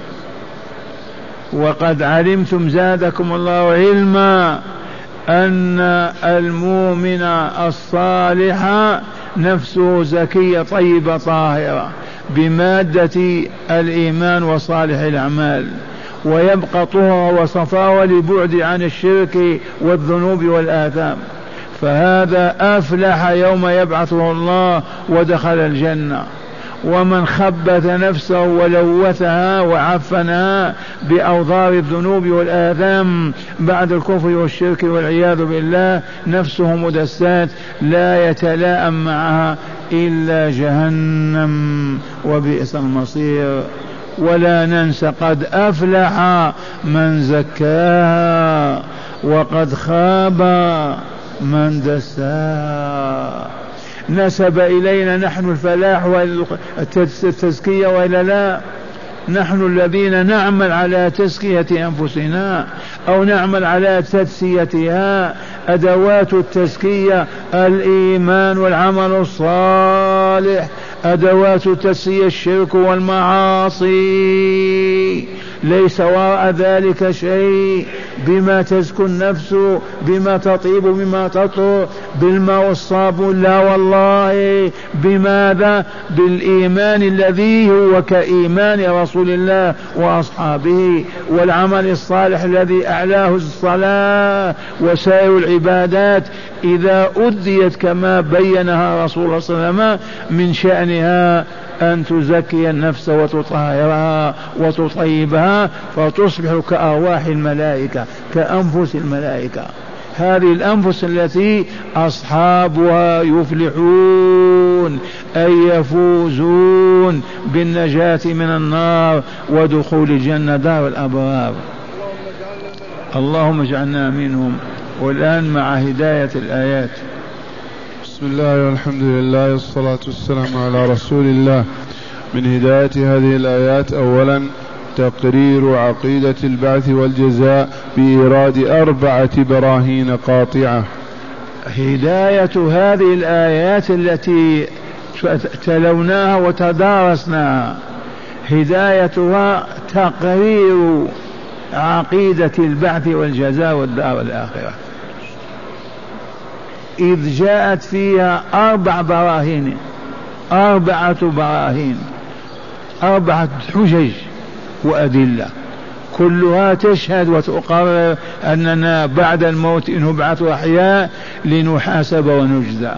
وقد علمتم زادكم الله علما أن المؤمن الصالح نفسه زكية طيبة طاهرة بمادة الإيمان وصالح الأعمال، ويبقى طهر وصفاء لبعد عن الشرك والذنوب والآثام. فهذا أفلح يوم يبعثه الله ودخل الجنة. ومن خبث نفسه ولوثها وعفنها بأوضار الذنوب والآثام بعد الكفر والشرك والعياذ بالله، نفسه مدسات لا يتلاءم معها إلا جهنم وبئس المصير. ولا ننسى قد أفلح من زكاها وقد خاب من دساها. نسب إلينا نحن الفلاح والتزكية وإلا لا؟ نحن الذين نعمل على تزكية أنفسنا أو نعمل على تدسيتها. أدوات التزكية الإيمان والعمل الصالح، أدوات التزكية الشرك والمعاصي، ليس وراء ذلك شيء. بما تزكو النفس، بما تطيب، بما تطهر، بالماء والصابون؟ لا والله. بماذا؟ بالإيمان الذي هو كإيمان رسول الله وأصحابه، والعمل الصالح الذي أعلاه الصلاة وسائر العبادات إذا أديت كما بينها رسول الله صلى الله عليه وسلم من شأنها أن تزكي النفس وتطهرها وتطيبها فتصبح كأرواح الملائكة، كأنفس الملائكة. هذه الأنفس التي أصحابها يفلحون أي يفوزون بالنجاة من النار ودخول الجنة دار الأبرار. اللهم اجعلنا منهم. والآن مع هداية الآيات. بسم الله والحمد لله والصلاة والسلام على رسول الله. من هداية هذه الآيات أولا تقرير عقيدة البعث والجزاء بإيراد أربعة براهين قاطعة. هداية هذه الآيات التي تلوناها وتدارسناها هدايتها تقرير عقيدة البعث والجزاء والدار الآخرة، إذ جاءت فيها أربع براهين، أربعة براهين، أربعة حجج وأدلة كلها تشهد وتقرر أننا بعد الموت نبعث أحياء لنحاسب ونجزى.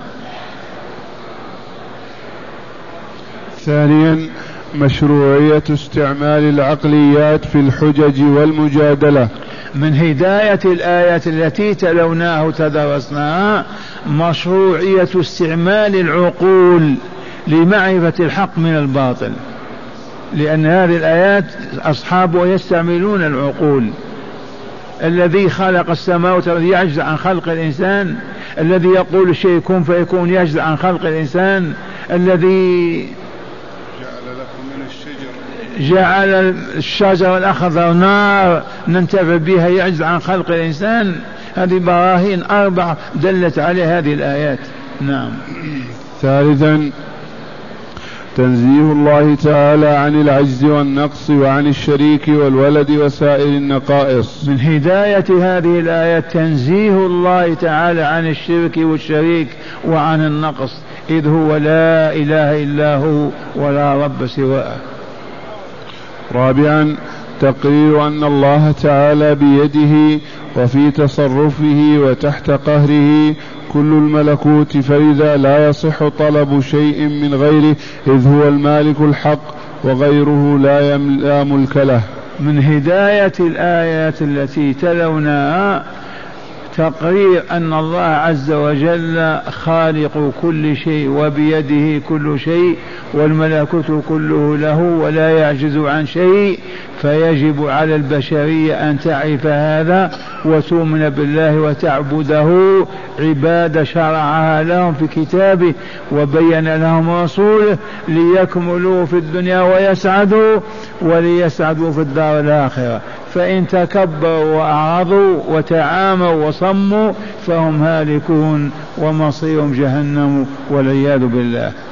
ثانيا مشروعية استعمال العقليات في الحجج والمجادلة. من هداية الآيات التي تلوناها وتدرسناها مشروعية استعمال العقول لمعرفة الحق من الباطل، لأن هذه الآيات أصحابها يستعملون العقول. الذي خلق السماوات والأرض يعجز عن خلق الإنسان، الذي يقول الشيء كن فيكون يعجز عن خلق الإنسان، الذي جعل الشجر الأخضر نار ننتفع بها يعجز عن خلق الإنسان. هذه براهين أربع دلت عليه هذه الآيات. نعم. ثالثا تنزيه الله تعالى عن العجز والنقص وعن الشريك والولد وسائر النقائص. من هداية هذه الآيات تنزيه الله تعالى عن الشرك والشريك وعن النقص، إذ هو لا إله إلا هو ولا رب سواه. رابعا تقرير أن الله تعالى بيده وفي تصرفه وتحت قهره كل الملكوت، فإذا لا يصح طلب شيء من غيره إذ هو المالك الحق وغيره لا, لا ملك له. من هداية الآيات التي تلوناها تقرير أن الله عز وجل خالق كل شيء وبيده كل شيء والملكوت كله له ولا يعجز عن شيء، فيجب على البشرية أن تعرف هذا وتؤمن بالله وتعبده عبادة شرعها لهم في كتابه وبين لهم رسوله ليكملوا في الدنيا ويسعدوا وليسعدوا في الدار الآخرة. فإن تكبروا وأعرضوا وتعاموا وصموا فهم هالكون ومصيرهم جهنم والعياذ بالله.